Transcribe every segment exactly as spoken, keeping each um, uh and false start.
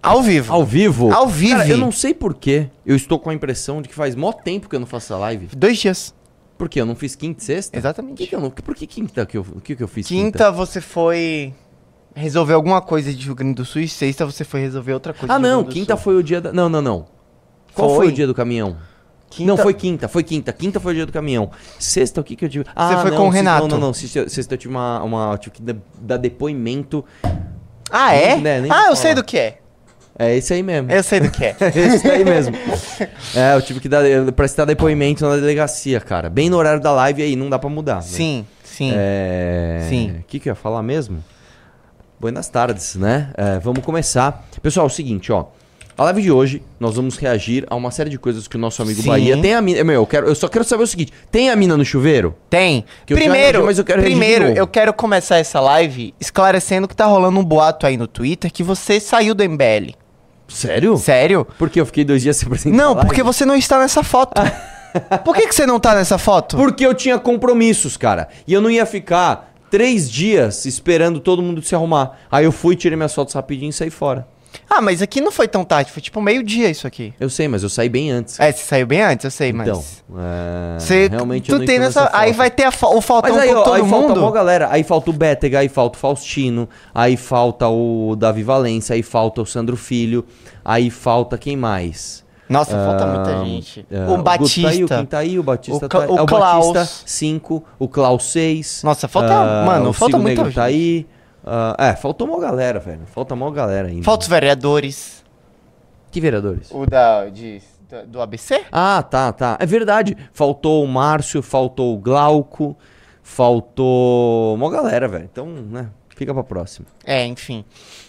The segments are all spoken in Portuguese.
Ao vivo. Ao vivo? Ao vivo. Cara, eu não sei porquê. Eu estou com a impressão de que faz mó tempo que eu não faço essa live. Dois dias. Por quê? Eu não fiz quinta e sexta? Exatamente. Que que eu não... Por que quinta que eu, o que, que eu fiz quinta? Quinta você foi resolver alguma coisa de Rio Grande do Sul e sexta você foi resolver outra coisa Ah, de Rio não. Grande do Quinta Sul. foi o dia da... Não, não, não. Qual foi, foi o dia do caminhão? Quinta... Não, foi quinta, foi quinta. Quinta foi o dia do caminhão. Sexta, o que que eu tive? Ah, você foi não, com o sexta, Renato. Não, não, não. Sexta, sexta eu tive uma... uma eu tive que dar depoimento. Ah, é? Nem, né, nem ah, eu falar. sei do que é. É esse aí mesmo. Eu sei do que é. Esse aí mesmo. É, eu tive que dar, prestar depoimento na delegacia, cara. Bem no horário da live aí, não dá pra mudar. Né? Sim, sim. É... Sim. O que que eu ia falar mesmo? Buenas tardes, né? É, vamos começar. Pessoal, é o seguinte, ó. A live de hoje, nós vamos reagir a uma série de coisas que o nosso amigo Sim. Bahia... Tem a mina... Meu, eu, quero, eu só quero saber o seguinte. Tem a mina no chuveiro? Tem. Que eu primeiro, já, mas eu quero primeiro de novo. eu quero começar essa live esclarecendo que tá rolando um boato aí no Twitter que você saiu do M B L. Sério? Sério? Porque eu fiquei dois dias sem apresentar Não, a live? porque você não está nessa foto. Por que, que você não tá nessa foto? Porque eu tinha compromissos, cara. E eu não ia ficar três dias esperando todo mundo se arrumar. Aí eu fui, tirei minhas fotos rapidinho e saí fora. Ah, mas aqui não foi tão tarde, foi tipo meio-dia isso aqui. Eu sei, mas eu saí bem antes. É, você saiu bem antes, eu sei, mas... Então, é... Você, realmente tu eu não tem estou nessa... nessa Aí foto. vai ter a fo- o faltão Mas aí, por ó, todo aí falta mundo. uma galera. Aí falta o Bétega, aí falta o Faustino, aí falta o Davi Valença, aí falta o Sandro Filho, aí falta quem mais? Nossa, falta Ah, muita gente. ah, o Batista. Guto tá aí, o Kim tá aí, o Batista o tá Cla- aí. o É, o Klaus. Batista cinco, o Klaus seis. Nossa, falta... mano, o falta Cigo muita Negro gente. tá aí. Ah, é, faltou uma galera, velho. Falta uma galera ainda. Falta os vereadores. Que vereadores? O da... De, da- do A B C? Ah, tá, tá. É verdade. Faltou o Márcio, faltou o Glauco, faltou uma galera, velho. Então, né, fica pra próxima. É, enfim.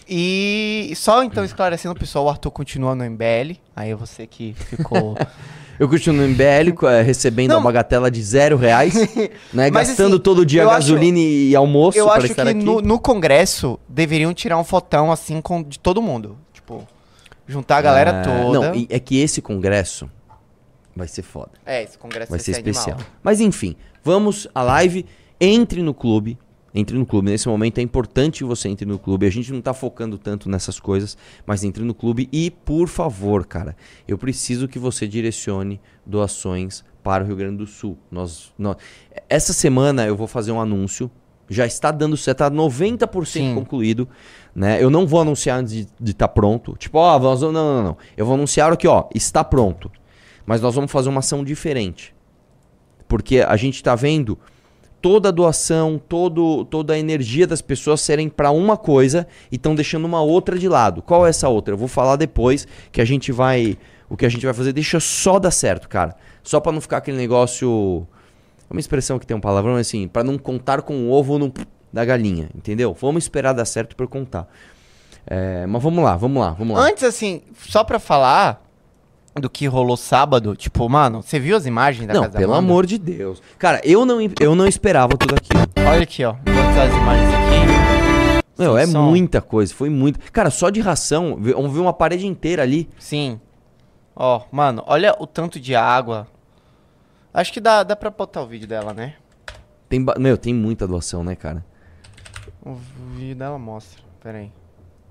E só então esclarecendo, pessoal, o Arthur continua no M B L. Aí você que ficou... Eu continuo no M B L, é, recebendo Não. a bagatela de zero reais, né? Mas, Gastando assim, todo dia eu gasolina e almoço Eu pra acho estar que aqui. no, no Congresso deveriam tirar um fotão assim com, de todo mundo. Tipo, juntar a galera É, toda. Não, e- é que esse congresso vai ser foda. É, esse Congresso Vai ser especial. animal. Mas enfim, vamos à live. Entre no clube. Entre no clube. Nesse momento é importante que você entre no clube. A gente não tá focando tanto nessas coisas, mas entre no clube. E, por favor, cara, eu preciso que você direcione doações para o Rio Grande do Sul. Nós, nós... Essa semana eu vou fazer um anúncio. Já está dando certo, está noventa por cento Sim. concluído. Né? Eu não vou anunciar antes de estar pronto. Tipo, ó, nós vamos... não, não, não. Eu vou anunciar aqui, ó, está pronto. Mas nós vamos fazer uma ação diferente. Porque a gente está vendo toda a doação, todo, toda a energia das pessoas serem para uma coisa e estão deixando uma outra de lado. Qual é essa outra? Eu vou falar depois que a gente vai... O que a gente vai fazer, deixa só dar certo, cara. Só para não ficar aquele negócio... É uma expressão que tem um palavrão assim, para não contar com o ovo no, da galinha, entendeu? Vamos esperar dar certo para contar. É, mas vamos lá, vamos lá, vamos lá. Antes, assim, só pra falar do que rolou sábado, tipo, mano, você viu as imagens da Não, casa da pelo Amanda? amor de Deus. Cara, eu não, eu não esperava tudo aquilo. Olha aqui, ó. Vou botar as imagens aqui. Meu, Sem é som. muita coisa, foi muito. Cara, só de ração, vê- vamos ver uma parede inteira ali. Sim. Ó, mano, olha o tanto de água. Acho que dá, dá pra botar o vídeo dela, né? Tem, ba- meu, tem muita doação, né, cara? O vídeo dela mostra. Pera aí.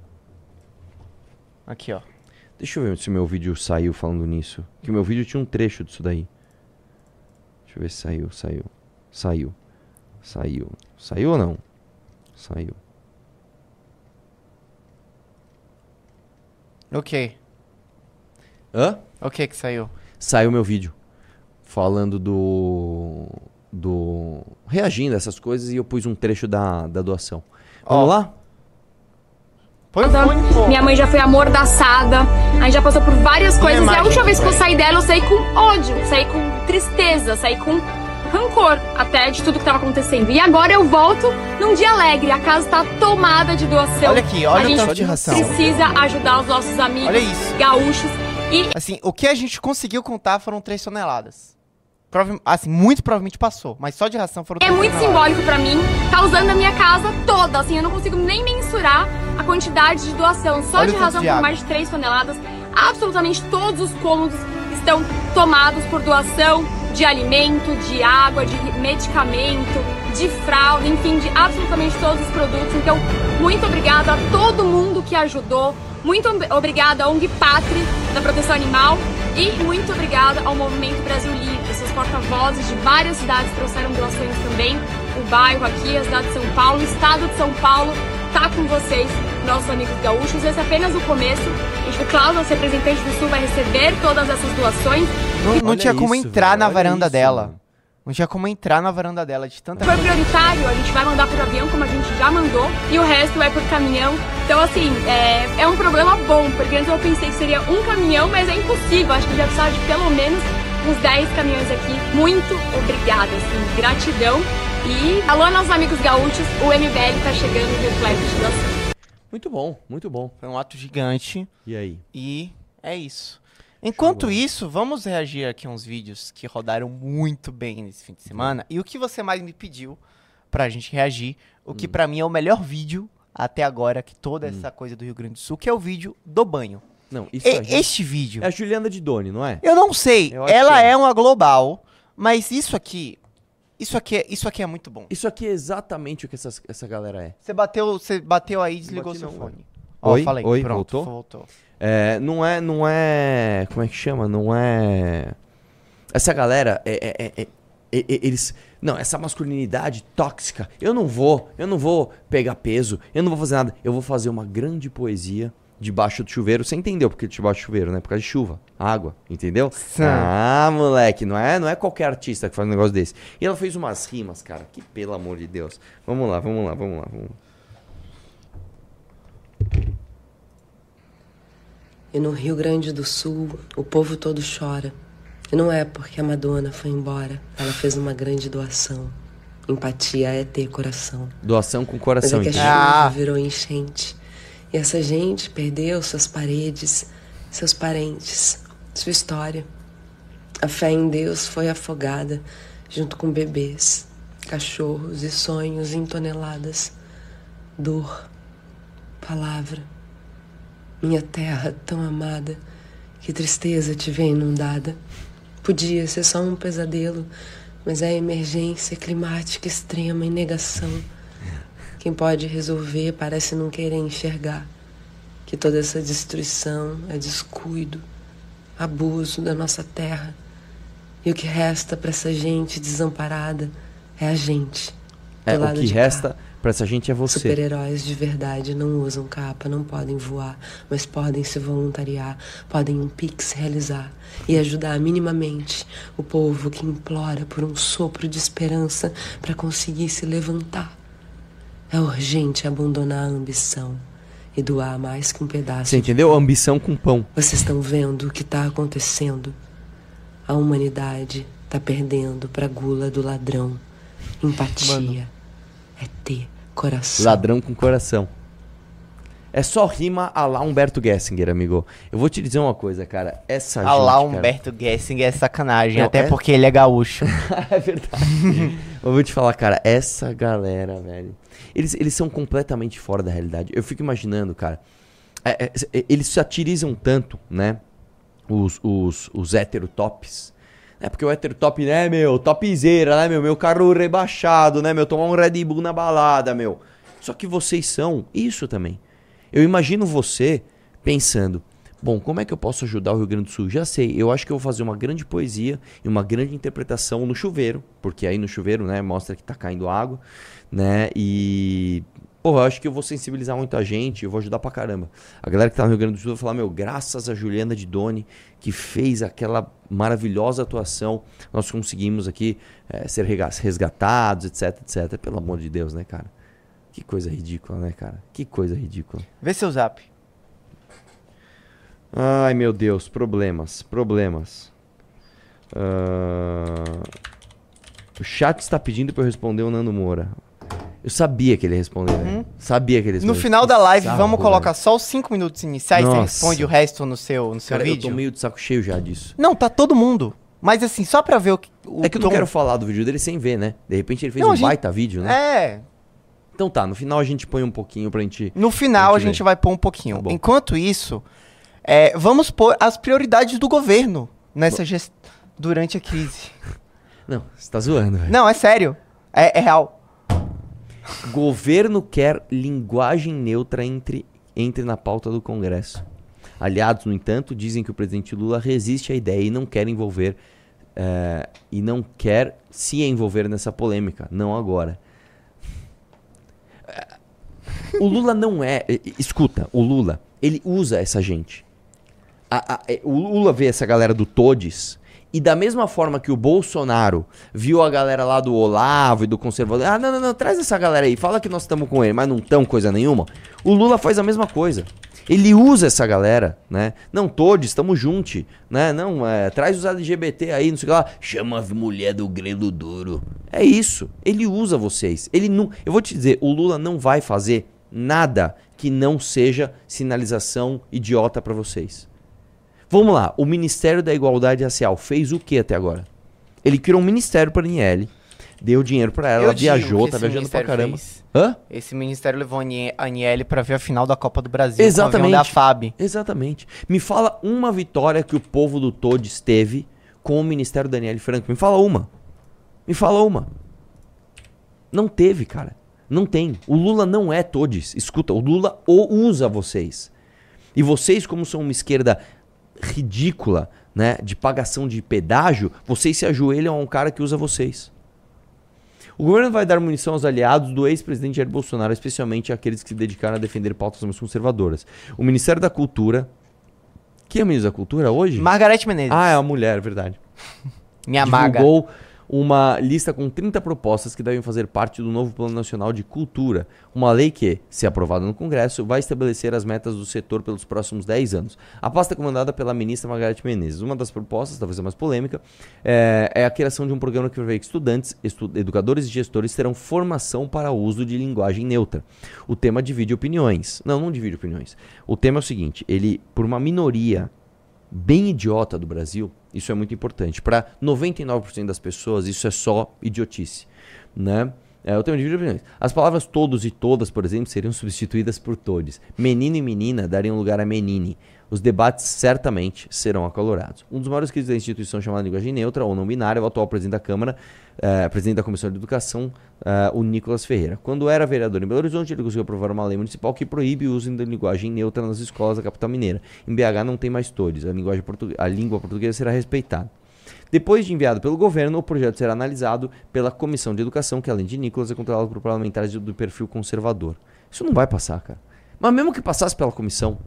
Aqui, ó. Deixa eu ver se o meu vídeo saiu falando nisso. Que o meu vídeo tinha um trecho disso daí. Deixa eu ver se saiu, saiu. Saiu. Saiu. Saiu ou não? Saiu. Ok. Hã? Ok que saiu. Saiu meu vídeo. Falando do... Do... Reagindo a essas coisas e eu pus um trecho da, da doação. Vamos Ó. lá? Põe o fone, pô. Minha mãe já foi amordaçada, a gente já passou por várias coisas. E a imagem última vez que eu também. saí dela, eu saí com ódio, saí com tristeza, saí com rancor até de tudo que tava acontecendo. E agora eu volto num dia alegre, a casa tá tomada de doação. Olha aqui, olha a o gente tanto de ração. precisa ajudar os nossos amigos Olha isso. gaúchos. E Assim, o que a gente conseguiu contar foram três toneladas. Prova- assim, muito provavelmente passou, mas só de ração foram é três muito toneladas. simbólico pra mim, tá usando a minha casa toda, assim, eu não consigo nem mensurar a quantidade de doação. Só Olha de o tanto razão de por água. mais de três toneladas, absolutamente todos os cômodos estão tomados por doação de alimento, de água, de medicamento, de fralda, enfim, de absolutamente todos os produtos. Então, muito obrigada a todo mundo que ajudou. Muito obrigada à O N G Pátria da Proteção Animal e muito obrigada ao Movimento Brasil Livre. Seus porta-vozes de várias cidades trouxeram doações também. O bairro aqui, a cidade de São Paulo, o estado de São Paulo tá com vocês, nossos amigos gaúchos. Esse é apenas o começo. O Cláudio, nosso representante do Sul, vai receber todas essas doações. Não, não tinha como isso, entrar velho, na olha varanda isso, dela. mano. Não tinha como entrar na varanda dela de tanta Se for coisa. prioritário, a gente vai mandar por avião, como a gente já mandou, e o resto vai por caminhão. Então, assim, é, é um problema bom, porque antes eu pensei que seria um caminhão, mas é impossível. Acho que já precisava de pelo menos uns dez caminhões aqui. Muito obrigada, assim, gratidão. E alô, nossos amigos gaúchos, o M B L tá chegando repleto de doação. Muito bom, muito bom. Foi um ato gigante E aí? e é isso. Enquanto isso, vamos reagir aqui a uns vídeos que rodaram muito bem nesse fim de semana. E o que você mais me pediu pra gente reagir, o que pra mim é o melhor vídeo até agora, que toda essa coisa do Rio Grande do Sul, que é o vídeo do banho. Não, isso E- a gente- este vídeo, é a Juliana de Doni, não é? eu não sei, Eu acho ela que é. é uma global, mas isso aqui, isso aqui, é, isso aqui é muito bom. Isso aqui é exatamente o que essas- essa galera é. Você bateu, você bateu aí e desligou bati seu não, fone. Oi? Ó, falei, Oi, pronto, voltou? voltou. É, não é, não é, como é que chama? Não é, essa galera, é, é, é, é- é- é- eles, não, essa masculinidade tóxica, eu não vou, eu não vou pegar peso, eu não vou fazer nada, eu vou fazer uma grande poesia debaixo do chuveiro. Você entendeu porque debaixo do chuveiro, né? Por causa de chuva, água, entendeu? Sim. Ah, moleque, não é, não é qualquer artista que faz um negócio desse. E ela fez umas rimas, cara, que pelo amor de Deus. Vamos lá, vamos lá, vamos lá, vamos lá. E no Rio Grande do Sul, o povo todo chora. E não é porque a Madonna foi embora. Ela fez uma grande doação. Empatia é ter coração. Doação com Mas coração, é que a entendeu? chuva Ah. virou enchente. E essa gente perdeu suas paredes, seus parentes, sua história. A fé em Deus foi afogada junto com bebês, cachorros e sonhos em toneladas. Dor, palavra. Minha terra tão amada, que tristeza te vê inundada. Podia ser só um pesadelo, mas é emergência climática extrema em negação. Quem pode resolver parece não querer enxergar que toda essa destruição é descuido, abuso da nossa terra. E o que resta para essa gente desamparada é a gente. do É, o lado que de cá. resta pra essa gente é você. Super-heróis de verdade não usam capa, não podem voar, mas podem se voluntariar, podem um pix realizar e ajudar minimamente o povo que implora por um sopro de esperança para conseguir se levantar. É urgente abandonar a ambição e doar mais que um pedaço. Você entendeu? Ambição com pão. Vocês estão vendo o que está acontecendo? A humanidade está perdendo pra gula do ladrão. Empatia Mano. é ter coração. Ladrão com coração. É só rima a lá Humberto Gessinger, amigo. Eu vou te dizer uma coisa, cara. Essa Ah lá, gente, cara... Humberto Gessinger é sacanagem, Não, até é- porque ele é gaúcho. É verdade. Eu vou te falar, cara, essa galera, velho. Eles, eles são completamente fora da realidade. Eu fico imaginando, cara. é, é, eles satirizam tanto, né? Os, os, os heterotops. É porque o heterotop, né, meu? Topzera, né, meu? Meu carro rebaixado, né, meu? Tomar um Red Bull na balada, meu. Só que vocês são isso também. Eu imagino você pensando, bom, como é que eu posso ajudar o Rio Grande do Sul? Já sei, eu acho que eu vou fazer uma grande poesia e uma grande interpretação no chuveiro, porque aí no chuveiro, né, mostra que tá caindo água, né, e... Pô, eu acho que eu vou sensibilizar muita gente, eu vou ajudar pra caramba. A galera que tá no Rio Grande do Sul vai falar, meu, graças a Juliana de Doni, que fez aquela maravilhosa atuação, nós conseguimos aqui é, ser resgatados, etc, etc. Pelo amor de Deus, né, cara? Que coisa ridícula, né, cara? Que coisa ridícula. Vê seu zap. Ai, meu Deus, problemas, problemas. Ah, o chat está pedindo pra eu responder o Nando Moura. Eu sabia que ele ia responder, velho. Sabia que ele ia No responder. final Que da live, saco, vamos colocar velho. só os cinco minutos iniciais, você Nossa. responde o resto no seu, no seu Cara, eu vídeo? tô meio de saco cheio já disso. Não, tá todo mundo. Mas assim, só pra ver o que... O É que eu não tom. quero falar do vídeo dele sem ver, né? De repente ele fez Não, um a gente- baita vídeo, né? É, Então tá, no final a gente põe um pouquinho pra gente... no final a Muito gente bem. vai pôr um pouquinho. Tá bom. Enquanto isso, é, vamos pôr as prioridades do governo nessa gest... durante a crise. Não, você tá zoando, velho. Não, é sério. É, é real. Governo quer linguagem neutra entre entre na pauta do Congresso. Aliados, no entanto, dizem que o presidente Lula resiste à ideia e não quer envolver é, e não quer se envolver nessa polêmica, não agora. O Lula não é... Escuta, o Lula, ele usa essa gente. A, a, o Lula vê essa galera do Todes e da mesma forma que o Bolsonaro viu a galera lá do Olavo e do Conservador, ah, não, não, não, traz essa galera aí, fala que nós estamos com ele, mas não estamos coisa nenhuma. O Lula faz a mesma coisa. Ele usa essa galera, né? Não, Todes, estamos juntos, né? Não, é, traz os L G B T aí, não sei o que lá. Chama a mulher do grelo duro. É isso. Ele usa vocês. Ele não... Eu vou te dizer, o Lula não vai fazer nada que não seja sinalização idiota pra vocês. Vamos lá, o Ministério da Igualdade Racial fez o que até agora? Ele criou um ministério pra Aniele, deu dinheiro pra ela, Eu ela viajou, digo tá que esse viajando pra ministério caramba. fez. Hã? Esse ministério levou a Anie- a Aniele pra ver a final da Copa do Brasil Exatamente. com o avião da F A B. Exatamente. Me fala uma vitória que o povo do Todes teve com o Ministério da Aniele Franco. Me fala uma. Me fala uma. Não teve, cara. Não tem. O Lula não é Todes. Escuta, o Lula o usa vocês. E vocês, como são uma esquerda ridícula, né, de pagação de pedágio, vocês se ajoelham a um cara que usa vocês. O governo vai dar munição aos aliados do ex-presidente Jair Bolsonaro, especialmente aqueles que se dedicaram a defender pautas mais conservadoras. O Ministério da Cultura... Quem é o ministro da Cultura hoje? Margarete Menezes. Ah, é a mulher, verdade. Minha maga. Divulgou uma lista com trinta propostas que devem fazer parte do novo Plano Nacional de Cultura. Uma lei que, se aprovada no Congresso, vai estabelecer as metas do setor pelos próximos dez anos. A pasta é comandada pela ministra Margarete Menezes. Uma das propostas, talvez a mais polêmica, é, é a criação de um programa que prevê que estudantes, estu- educadores e gestores terão formação para o uso de linguagem neutra. O tema divide opiniões. Não, não divide opiniões. O tema é o seguinte, ele, por uma minoria bem idiota do Brasil, isso é muito importante. Para noventa e nove por cento das pessoas, isso é só idiotice, né? É, eu tenho de opiniões. As palavras todos e todas, por exemplo, seriam substituídas por todes. Menino e menina dariam lugar a menine. Os debates certamente serão acalorados. Um dos maiores críticos da instituição chamada linguagem neutra ou não binária é o atual presidente da Câmara, eh, presidente da Comissão de Educação, eh, o Nicolas Ferreira. Quando era vereador em Belo Horizonte, ele conseguiu aprovar uma lei municipal que proíbe o uso da linguagem neutra nas escolas da capital mineira. Em B H não tem mais todes, a, linguagem portu- a língua portuguesa será respeitada. Depois de enviado pelo governo, o projeto será analisado pela Comissão de Educação, que além de Nicolas é controlado por parlamentares do perfil conservador. Isso não vai passar, cara. Mas mesmo que passasse pela Comissão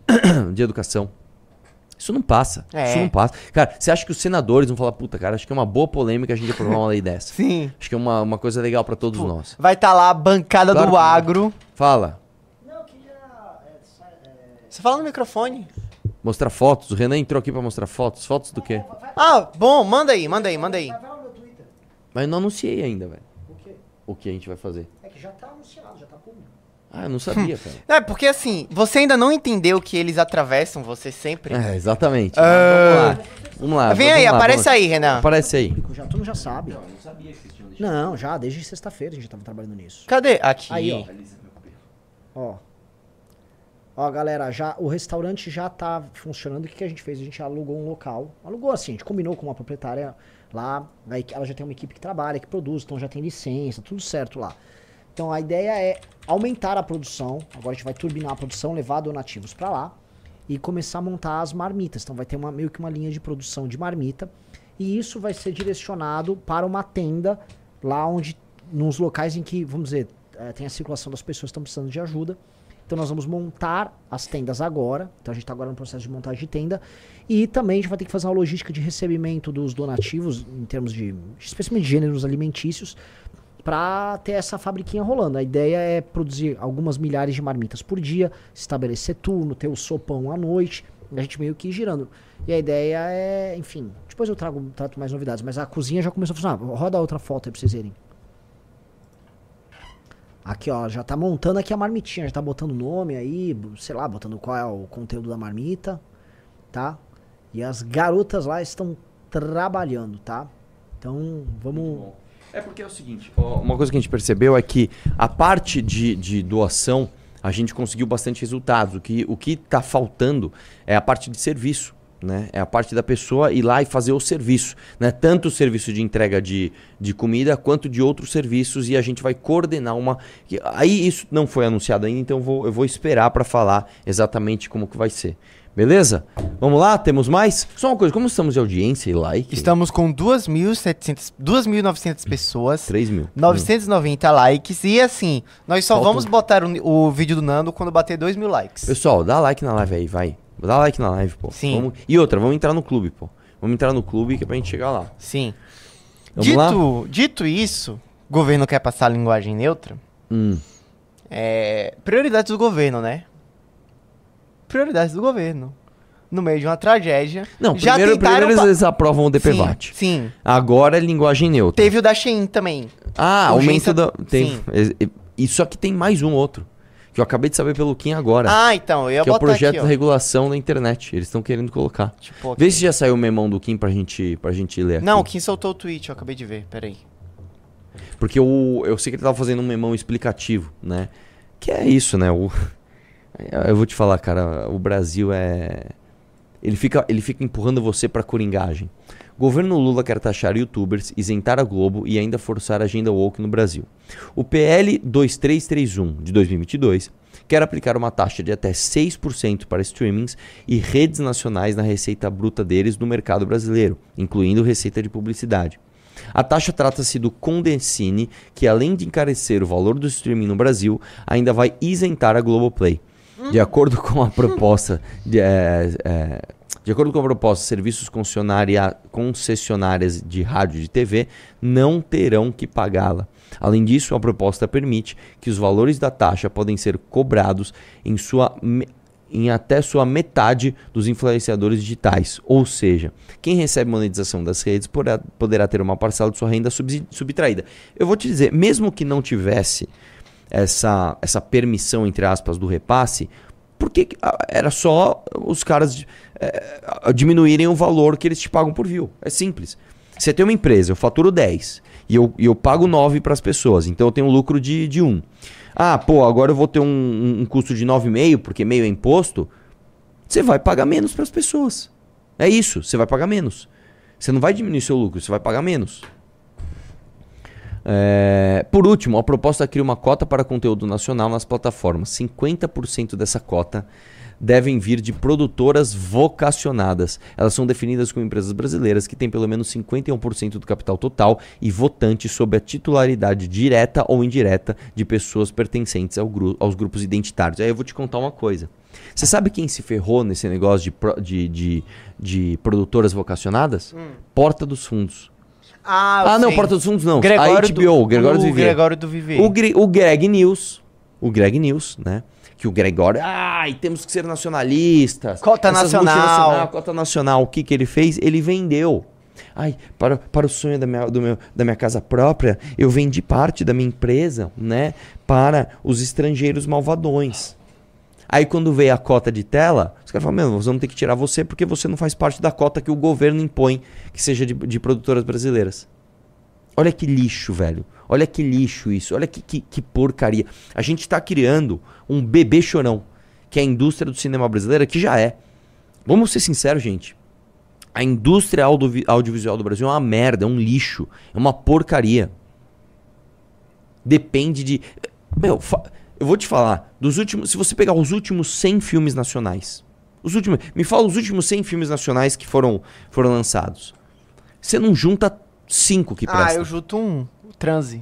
de Educação, isso não passa. É. Isso não passa. Cara, você acha que os senadores vão falar, puta, cara, acho que é uma boa polêmica a gente aprovar uma lei dessa. Sim. Acho que é uma, uma coisa legal pra todos nós. Vai estar lá a bancada Claro do que não. agro. Fala. Não, eu queria. É, sa- é, Você fala no microfone. Mostrar fotos. O Renan entrou aqui pra mostrar fotos. Fotos do quê? Ah, bom, manda aí, manda aí, manda aí. vai, vai lá no meu Twitter. Mas eu não anunciei ainda, velho. O quê? O que a gente vai fazer. É que já tá anunciado, já tá público. Ah, eu não sabia, cara. É, porque assim, você ainda não entendeu que eles atravessam você sempre. É, exatamente. Ah. Vamos lá. Vamos lá. Vem vamos aí, lá, aparece vamos- aí, Renan. Aparece aí. Já todo mundo já sabe. não sabia que vocês tinham Não, já, desde sexta-feira a gente tava trabalhando nisso. Cadê? Aqui. Aí, ó. Ó. Ó, galera, já, o restaurante já tá funcionando. O que, que a gente fez? A gente alugou um local. Alugou assim, a gente combinou com uma proprietária lá. Aí ela já tem uma equipe que trabalha, que produz, então já tem licença, tudo certo lá. Então a ideia é aumentar a produção. Agora a gente vai turbinar a produção, levar donativos pra lá e começar a montar as marmitas. Então vai ter uma, meio que uma linha de produção de marmita. E isso vai ser direcionado para uma tenda lá onde, nos locais em que, vamos dizer, eh, tem a circulação das pessoas que estão precisando de ajuda. Então nós vamos montar as tendas agora. Então a gente está agora no processo de montagem de tenda. E também a gente vai ter que fazer uma logística de recebimento dos donativos, em termos de, especialmente de gêneros alimentícios, para ter essa fabriquinha rolando. A ideia é produzir algumas milhares de marmitas por dia, estabelecer turno, ter o sopão à noite, a gente meio que ir girando. E a ideia é, enfim, depois eu trago, trato mais novidades, mas a cozinha já começou a funcionar. Roda outra foto aí pra vocês verem. Aqui, ó, já tá montando aqui a marmitinha, já tá botando o nome aí, sei lá, botando qual é o conteúdo da marmita, tá? E as garotas lá estão trabalhando, tá? Então, vamos... É porque é o seguinte, ó, uma coisa que a gente percebeu é que a parte de, de doação, a gente conseguiu bastante resultados. O que o que tá faltando é a parte de serviço, né? É a parte da pessoa ir lá e fazer o serviço, né? Tanto o serviço de entrega de, de comida quanto de outros serviços, e a gente vai coordenar uma... Aí isso não foi anunciado ainda, então eu vou, eu vou esperar para falar exatamente como que vai ser. Beleza? Vamos lá? Temos mais? Só uma coisa, como estamos de audiência e like? Estamos com duas mil e setecentas, duas mil e novecentas pessoas, três mil. novecentos e noventa likes, e assim, nós só Faltam- vamos botar o, o vídeo do Nando quando bater dois mil likes. Pessoal, dá like na live aí, vai. Dá like na live, pô. Sim. Vamos... E outra, vamos entrar no clube, pô. Vamos entrar no clube que é pra gente chegar lá. Sim. Vamos lá? Dito, dito isso, o governo quer passar a linguagem neutra. Hum. É, prioridades do governo, né? Prioridades do governo. No meio de uma tragédia. Não, já primeiro, tentaram primeiro pa- eles aprovam o D P V A Sim, T. sim. Agora é linguagem neutra. Teve o da Shein também. Ah, Urgência- aumento da... Tem... Sim. E- e só que tem mais um outro. Que eu acabei de saber pelo Kim agora. Ah, então, eu ia que é o botar projeto aqui, ó. da regulação da internet. Eles estão querendo colocar. Tipo, aqui. Vê se já saiu o memão do Kim pra gente, pra gente ler aqui. Não, quem soltou o tweet, eu acabei de ver, peraí. Porque o, eu sei que ele tava fazendo um memão explicativo, né? Que é isso, né? O, eu vou te falar, cara, o Brasil é... Ele fica, ele fica empurrando você pra coringagem. Governo Lula quer taxar youtubers, isentar a Globo e ainda forçar a agenda woke no Brasil. O P L dois três três um de dois mil e vinte e dois quer aplicar uma taxa de até seis por cento para streamings e redes nacionais na receita bruta deles no mercado brasileiro, incluindo receita de publicidade. A taxa trata-se do Condecine, que além de encarecer o valor do streaming no Brasil, ainda vai isentar a Globoplay. De acordo com a proposta de, é, é, de acordo com a proposta, serviços concessionária, concessionárias de rádio e de T V não terão que pagá-la. Além disso, a proposta permite que os valores da taxa podem ser cobrados em, sua, em até sua metade dos influenciadores digitais. Ou seja, quem recebe monetização das redes poderá, poderá ter uma parcela de sua renda subsi- subtraída. Eu vou te dizer, mesmo que não tivesse essa, essa permissão, entre aspas, do repasse, porque era só os caras é, diminuírem o valor que eles te pagam por view. É simples. Você tem uma empresa, eu faturo dez e eu, e eu pago nove para as pessoas, então eu tenho um lucro de, de um. Ah, pô, agora eu vou ter um, um, um custo de nove vírgula cinco porque meio é imposto. Você vai pagar menos para as pessoas. É isso, você vai pagar menos. Você não vai diminuir seu lucro, você vai pagar menos. É, por último, a proposta cria uma cota para conteúdo nacional nas plataformas. cinquenta por cento dessa cota devem vir de produtoras vocacionadas. Elas são definidas como empresas brasileiras que têm pelo menos cinquenta e um por cento do capital total e votantes sob a titularidade direta ou indireta de pessoas pertencentes ao gru- aos grupos identitários. Aí eu vou te contar uma coisa. Você sabe quem se ferrou nesse negócio de, pro- de, de, de produtoras vocacionadas? Hum. Porta dos Fundos. Ah, eu Ah, não, sei. Porta dos Fundos não. Gregório a H B O, do, Gregório o do Vivier. Gregório do Vivier. O, Gre- o Greg News. O Greg News, né? Que o Gregório... Ai, temos que ser nacionalistas. Cota Essas nacional. multinacional, Cota nacional. O que que ele fez? Ele vendeu. Ai, para, para o sonho da minha, do meu, da minha casa própria, eu vendi parte da minha empresa, né? Para os estrangeiros malvadões. Aí quando veio a cota de tela, os caras falam, meu, nós vamos ter que tirar você porque você não faz parte da cota que o governo impõe que seja de, de produtoras brasileiras. Olha que lixo, velho. Olha que lixo isso. Olha que, que, que porcaria. A gente tá criando um bebê chorão, que é a indústria do cinema brasileira, que já é. Vamos ser sinceros, gente. A indústria audio, audiovisual do Brasil é uma merda, é um lixo. É uma porcaria. Depende de... Meu, fa... eu vou te falar. Dos últimos, se você pegar os últimos cem filmes nacionais. Os últimos, me fala os últimos cem filmes nacionais que foram, foram lançados. Você não junta cinco que prestam. Ah, eu junto um. O Transe.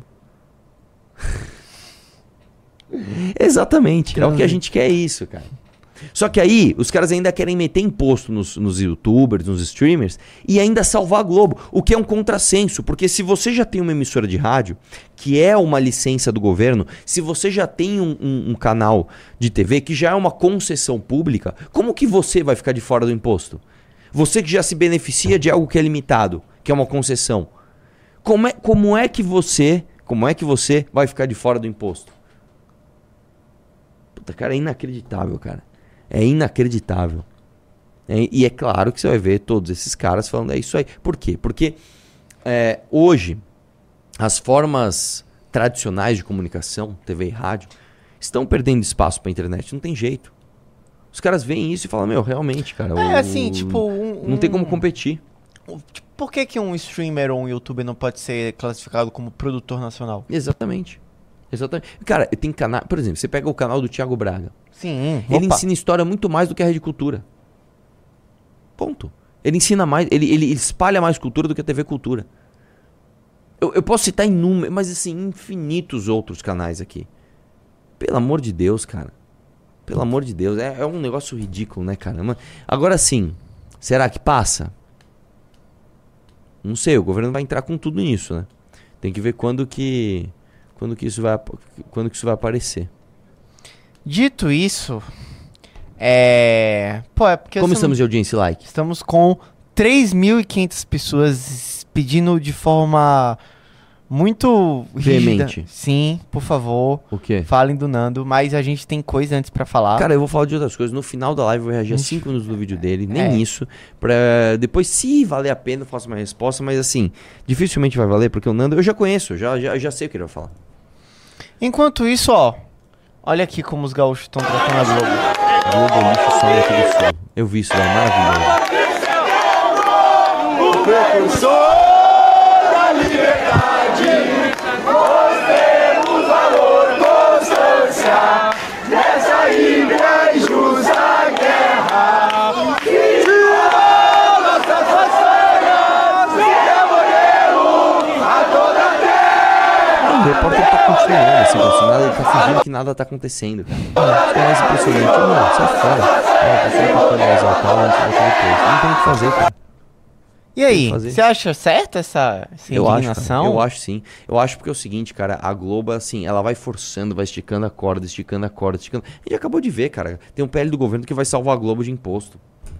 Exatamente. É o que a Transe. gente quer, é isso, cara. Só que aí, os caras ainda querem meter imposto nos, nos youtubers, nos streamers, e ainda salvar a Globo, o que é um contrassenso, porque se você já tem uma emissora de rádio, que é uma licença do governo, se você já tem um, um, um canal de T V, que já é uma concessão pública, como que você vai ficar de fora do imposto? Você que já se beneficia de algo que é limitado, que é uma concessão. Como é, como é que você, como é que você vai ficar de fora do imposto? Puta, cara, é inacreditável, cara. É inacreditável. É, e é claro que você vai ver todos esses caras falando, é isso aí. Por quê? Porque é, hoje as formas tradicionais de comunicação, T V e rádio, estão perdendo espaço para a internet. Não tem jeito. Os caras veem isso e falam, meu, realmente, cara. É, o- assim, tipo... Um, Não tem como um- competir. Tipo, por que, que um streamer ou um youtuber não pode ser classificado como produtor nacional? Exatamente. Exatamente. Cara, tem canal... Por exemplo, você pega o canal do Thiago Braga. Sim, Ele opa. ensina história muito mais do que a Rede Cultura. Ponto. Ele ensina mais... Ele, ele espalha mais cultura do que a T V Cultura. Eu, eu posso citar inúmeros, mas assim, infinitos outros canais aqui. Pelo amor de Deus, cara. Pelo amor de Deus. É, é um negócio ridículo, né, cara? Agora sim, será que passa? Não sei, o governo vai entrar com tudo nisso, né? Tem que ver quando que... Quando que isso vai, quando que isso vai aparecer. Dito isso, é... Pô, é porque... Como você estamos não- de audiência e like? Estamos com três mil e quinhentas pessoas pedindo de forma muito rígida. Veemente. Sim, por favor, O quê? falem do Nando, mas a gente tem coisa antes pra falar. Cara, eu vou falar de outras coisas. No final da live eu vou reagir a cinco minutos do vídeo dele, nem É. isso. Pra depois, se valer a pena, eu faço uma resposta. Mas assim, dificilmente vai valer, porque o Nando eu já conheço, eu já, já, já sei o que ele vai falar. Enquanto isso, ó, olha aqui como os gaúchos estão tratando a Globo. Globo lixo sobe aqui do sul. Eu vi isso, é maravilhoso. O repórter tá continuando assim, como se nada, ele tá fingindo que nada tá acontecendo, cara. Isso é mais impressionante. Não, sai fora. É, a pessoa tá querendo exaltar antes de botar depois. Não tem o que fazer, cara. E aí, fazer. você acha certa essa, essa Eu acho, indignação? cara. Eu acho sim. Eu acho porque é o seguinte, cara, a Globo, assim, ela vai forçando, vai esticando a corda, esticando a corda, esticando. A gente acabou de ver, cara. Tem um P L do governo que vai salvar a Globo de imposto.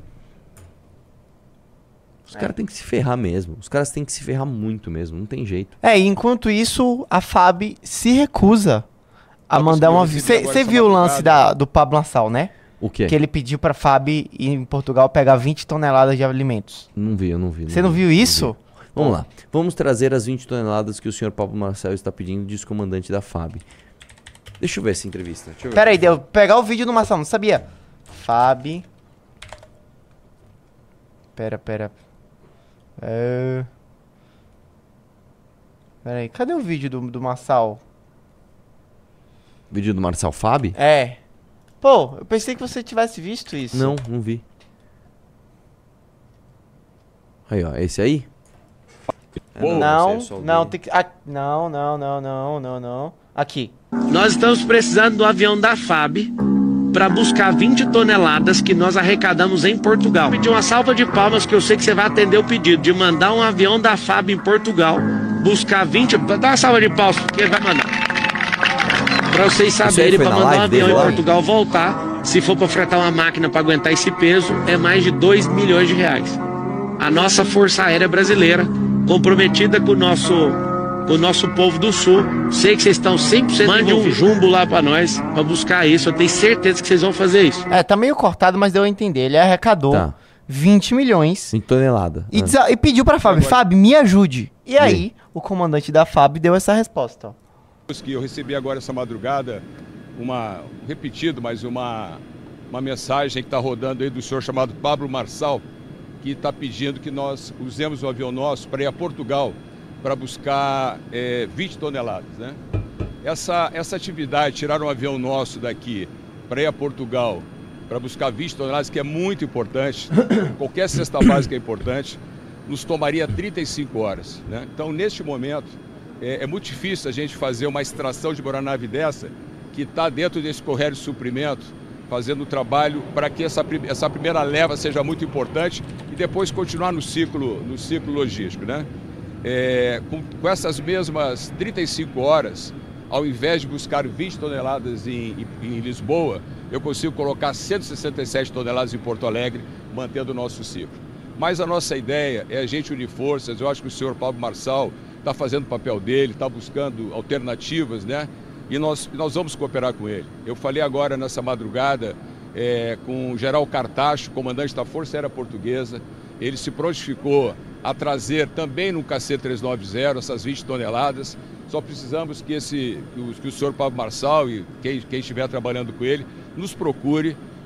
Os É. caras têm que se ferrar mesmo. Os caras têm que se ferrar muito mesmo. Não tem jeito. É, e enquanto isso, a F A B se recusa a Não, mandar mas eu uma... recebi Você agora essa viu o lance madrugada. da, do Pablo Nassau, né? O quê? Que ele pediu pra F A B ir em Portugal pegar vinte toneladas de alimentos. Não vi, eu não vi. Você não viu isso? vi. Vamos lá. Vamos trazer as vinte toneladas que o senhor Pablo Marcel está pedindo, diz o comandante da F A B. Deixa eu ver essa entrevista. Deixa eu ver. Pera aí, deu pegar o vídeo do Marcelo, não sabia? F A B... Pera, pera... É... Pera aí, cadê o vídeo do, do Marçal? Vídeo do Marcel Fábio? É. Pô, eu pensei que você tivesse visto isso. Não, não vi. Aí, ó, esse aí? É, Boa. Não, esse é só o não, dele. tem que... Ah, não, não, não, não, não, não. Aqui. Nós estamos precisando do avião da F A B para buscar vinte toneladas que nós arrecadamos em Portugal. Pedir uma salva de palmas que eu sei que você vai atender o pedido de mandar um avião da F A B em Portugal buscar vinte. Dá uma salva de palmas que ele vai mandar. Para vocês aí saberem, foi para na mandar um live avião dele em lá? Portugal voltar, se for para fretar uma máquina para aguentar esse peso, é mais de dois milhões de reais. A nossa Força Aérea Brasileira, comprometida com o nosso, com o nosso povo do Sul, sei que vocês estão cem por cento Mande um jumbo lá para nós, para buscar isso. Eu tenho certeza que vocês vão fazer isso. É, tá meio cortado, mas deu a entender. Ele arrecadou Tá. vinte milhões vinte tonelada. e, Ah. desa- e pediu pra F A B, F A B, me ajude. E aí, o comandante da F A B deu essa resposta, ó. Que eu recebi agora essa madrugada, uma repetido, mas uma, uma mensagem que está rodando aí do senhor chamado Pablo Marçal, que está pedindo que nós usemos o avião nosso para ir a Portugal para buscar é, vinte toneladas, né? Essa, essa atividade, tirar um avião nosso daqui para ir a Portugal para buscar vinte toneladas, que é muito importante, qualquer cesta básica é importante, nos tomaria trinta e cinco horas, né? Então, neste momento, é, é muito difícil a gente fazer uma extração de uma aeronave dessa, que está dentro desse correio de suprimento, fazendo o trabalho para que essa, prim- essa primeira leva seja muito importante e depois continuar no ciclo, no ciclo logístico, né? É, com, com essas mesmas trinta e cinco horas, ao invés de buscar vinte toneladas em, em, em Lisboa, eu consigo colocar cento e sessenta e sete toneladas em Porto Alegre, mantendo o nosso ciclo. Mas a nossa ideia é a gente unir forças. Eu acho que o senhor Pablo Marçal está fazendo o papel dele, está buscando alternativas, né? E nós, nós vamos cooperar com ele. Eu falei agora nessa madrugada é, com o General Cartacho, comandante da Força Aérea Portuguesa. Ele se prontificou a trazer também no K C trezentos e noventa essas vinte toneladas. Só precisamos que, esse, que, o, que o senhor Pablo Marçal e quem, quem estiver trabalhando com ele nos procure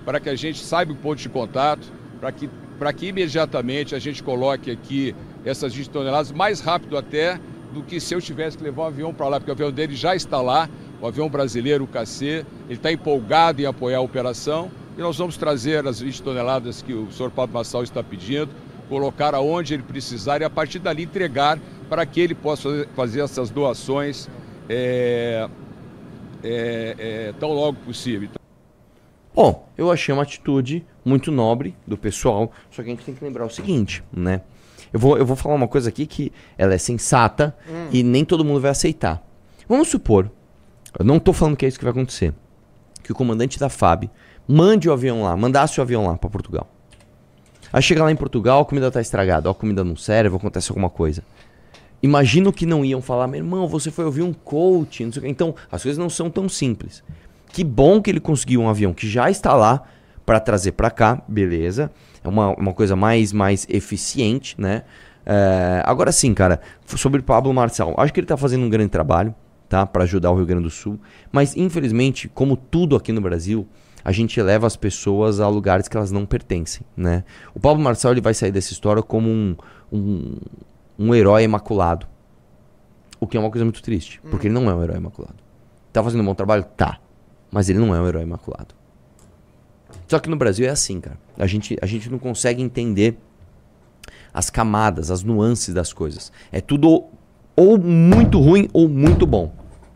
para que a gente saiba o ponto de contato, para que, para que imediatamente a gente coloque aqui essas vinte toneladas, mais rápido até do que se eu tivesse que levar um avião para lá, porque o avião dele já está lá, o avião brasileiro, o K C, ele está empolgado em apoiar a operação, e nós vamos trazer as vinte toneladas que o senhor Pablo Marçal está pedindo, colocar aonde ele precisar e a partir dali entregar para que ele possa fazer essas doações é, é, é, tão logo possível. Bom, eu achei uma atitude muito nobre do pessoal, só que a gente tem que lembrar o seguinte, né? Eu vou, eu vou falar uma coisa aqui que ela é sensata hum. e nem todo mundo vai aceitar. Vamos supor, eu não tô falando que é isso que vai acontecer, que o comandante da F A B mande o avião lá, mandasse o avião lá para Portugal. Aí chega lá em Portugal, a comida tá estragada, ó, a comida não serve, acontece alguma coisa. Imagino que não iam falar, meu irmão, você foi ouvir um coach, não sei o que. Então, as coisas não são tão simples. Que bom que ele conseguiu um avião que já está lá para trazer para cá, beleza. É uma, uma coisa mais, mais eficiente, né? É, agora sim, cara, sobre Pablo Marçal, acho que ele tá fazendo um grande trabalho, tá? Para ajudar o Rio Grande do Sul. Mas, infelizmente, como tudo aqui no Brasil, a gente leva as pessoas a lugares que elas não pertencem, né? O Pablo Marçal, ele vai sair dessa história como um, um, um herói imaculado. O que é uma coisa muito triste, hum. porque ele não é um herói imaculado. Tá fazendo um bom trabalho? Tá. Mas ele não é um herói imaculado. Só que no Brasil é assim, cara. A gente, a gente não consegue entender as camadas, as nuances das coisas. É tudo ou muito ruim ou muito bom.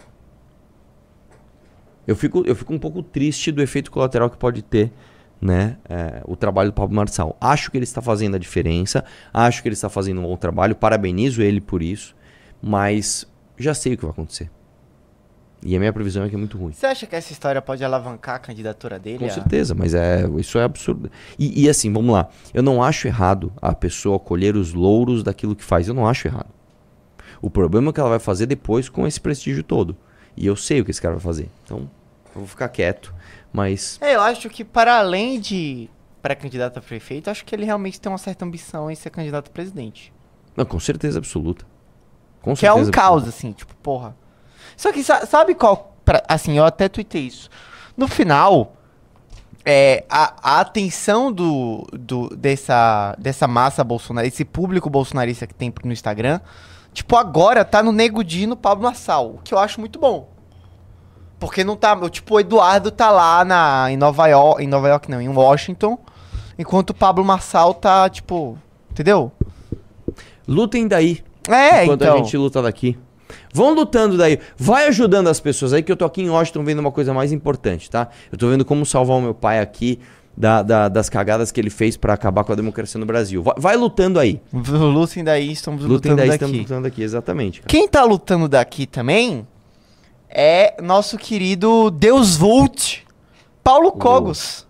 Eu fico, eu fico um pouco triste do efeito colateral que pode ter, né, é, o trabalho do Pablo Marçal. Acho que ele está fazendo a diferença, acho que ele está fazendo um bom trabalho, parabenizo ele por isso, mas já sei o que vai acontecer. E a minha previsão é que é muito ruim. Você acha que essa história pode alavancar a candidatura dele? Com a... certeza, mas é, isso é absurdo. E, e assim, vamos lá. Eu não acho errado a pessoa colher os louros daquilo que faz. Eu não acho errado. O problema é que ela vai fazer depois com esse prestígio todo. E eu sei o que esse cara vai fazer. Então, eu vou ficar quieto. Mas... É, eu acho que para além de pré-candidato a prefeito, acho que ele realmente tem uma certa ambição em ser candidato a presidente. Não, com certeza absoluta. Com que certeza é um absoluta. Caos, assim, tipo, porra... Só que sabe qual... Pra, assim, eu até tuitei isso. No final, é, a, a atenção do, do, dessa, dessa massa bolsonarista, esse público bolsonarista que tem no Instagram, tipo, agora tá no Nego Di e no Pablo Marçal, o que eu acho muito bom. Porque não tá... Tipo, o Eduardo tá lá na, em Nova York... Em Nova York não, em Washington, enquanto o Pablo Marçal tá, tipo... Entendeu? Lutem daí. É, enquanto então... a gente luta daqui. Vão lutando daí, vai ajudando as pessoas aí, que eu tô aqui em Washington vendo uma coisa mais importante, tá? Eu tô vendo como salvar o meu pai aqui da, da, das cagadas que ele fez pra acabar com a democracia no Brasil. Vai, vai lutando aí. Lutem daí, estamos Lutem lutando daí, daqui. estamos lutando aqui, exatamente. Cara. Quem tá lutando daqui também é nosso querido Deus Vult, Paulo Cogos.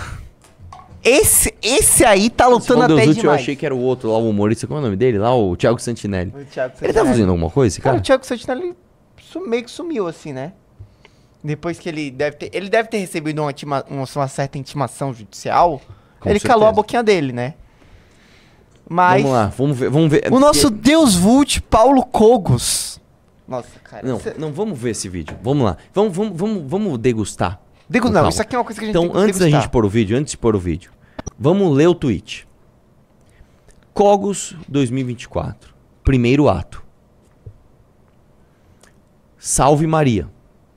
Esse, esse aí tá lutando até Deus demais. Eu achei que era o outro lá, o humorista, qual é o nome dele? Lá, o Thiago Santinelli. O Thiago Santinelli. Ele tá fazendo alguma coisa, esse cara? Cara, o Thiago Santinelli meio que sumiu, assim, né? Depois que ele deve ter... Ele deve ter recebido uma, intima, uma, uma certa intimação judicial. Com ele certeza. Calou a boquinha dele, né? Mas... Vamos lá, vamos ver. Vamos ver. O nosso Deus Vult, Paulo Cogos. Nossa, cara. Não, cê... não, vamos ver esse vídeo. Vamos lá. Vamos, vamos, vamos, vamos degustar. Degu... Não, isso aqui é uma coisa que a gente então, tem que antes degustar. da gente pôr o vídeo, antes de pôr o vídeo, vamos ler o tweet. Cogos dois mil e vinte e quatro. Primeiro ato. Salve Maria.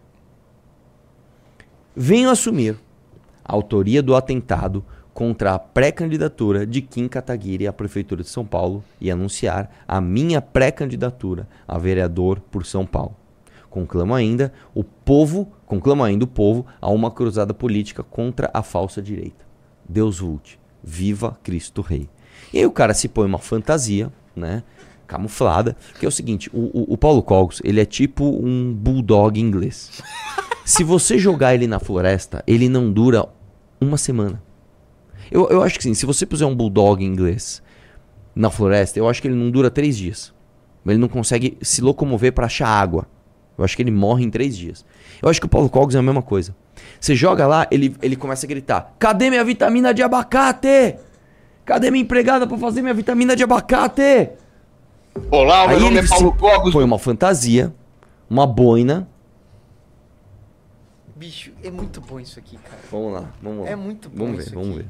Venho assumir a autoria do atentado contra a pré-candidatura de Kim Kataguiri à Prefeitura de São Paulo e anunciar a minha pré-candidatura a vereador por São Paulo. Conclamo ainda o povo, conclamo ainda o povo a uma cruzada política contra a falsa direita. Deus Vult, viva Cristo Rei. E aí o cara se põe uma fantasia, né, camuflada, que é o seguinte, o, o, o Paulo Cogos, ele é tipo um bulldog inglês. Se você jogar ele na floresta, ele não dura uma semana. Eu, eu acho que sim, se você puser um bulldog inglês na floresta, eu acho que ele não dura três dias. Ele não consegue se locomover para achar água. Eu acho que ele morre em três dias. Eu acho que o Paulo Cogos é a mesma coisa. Você joga lá, ele, ele começa a gritar: cadê minha vitamina de abacate? Cadê minha empregada pra fazer minha vitamina de abacate? Olá, meu nome é Paulo Cogos. Põe uma fantasia, uma boina, Bicho, é muito bom isso aqui, cara. Vamos lá, vamos lá. É muito bom Vamos ver, isso vamos aqui. ver.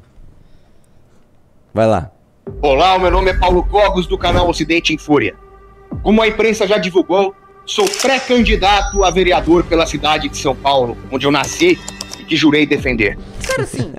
Vai lá. Olá, o meu nome é Paulo Cogos, do canal Ocidente em Fúria. Como a imprensa já divulgou, sou pré-candidato a vereador pela cidade de São Paulo, onde eu nasci e que jurei defender. Cara, assim,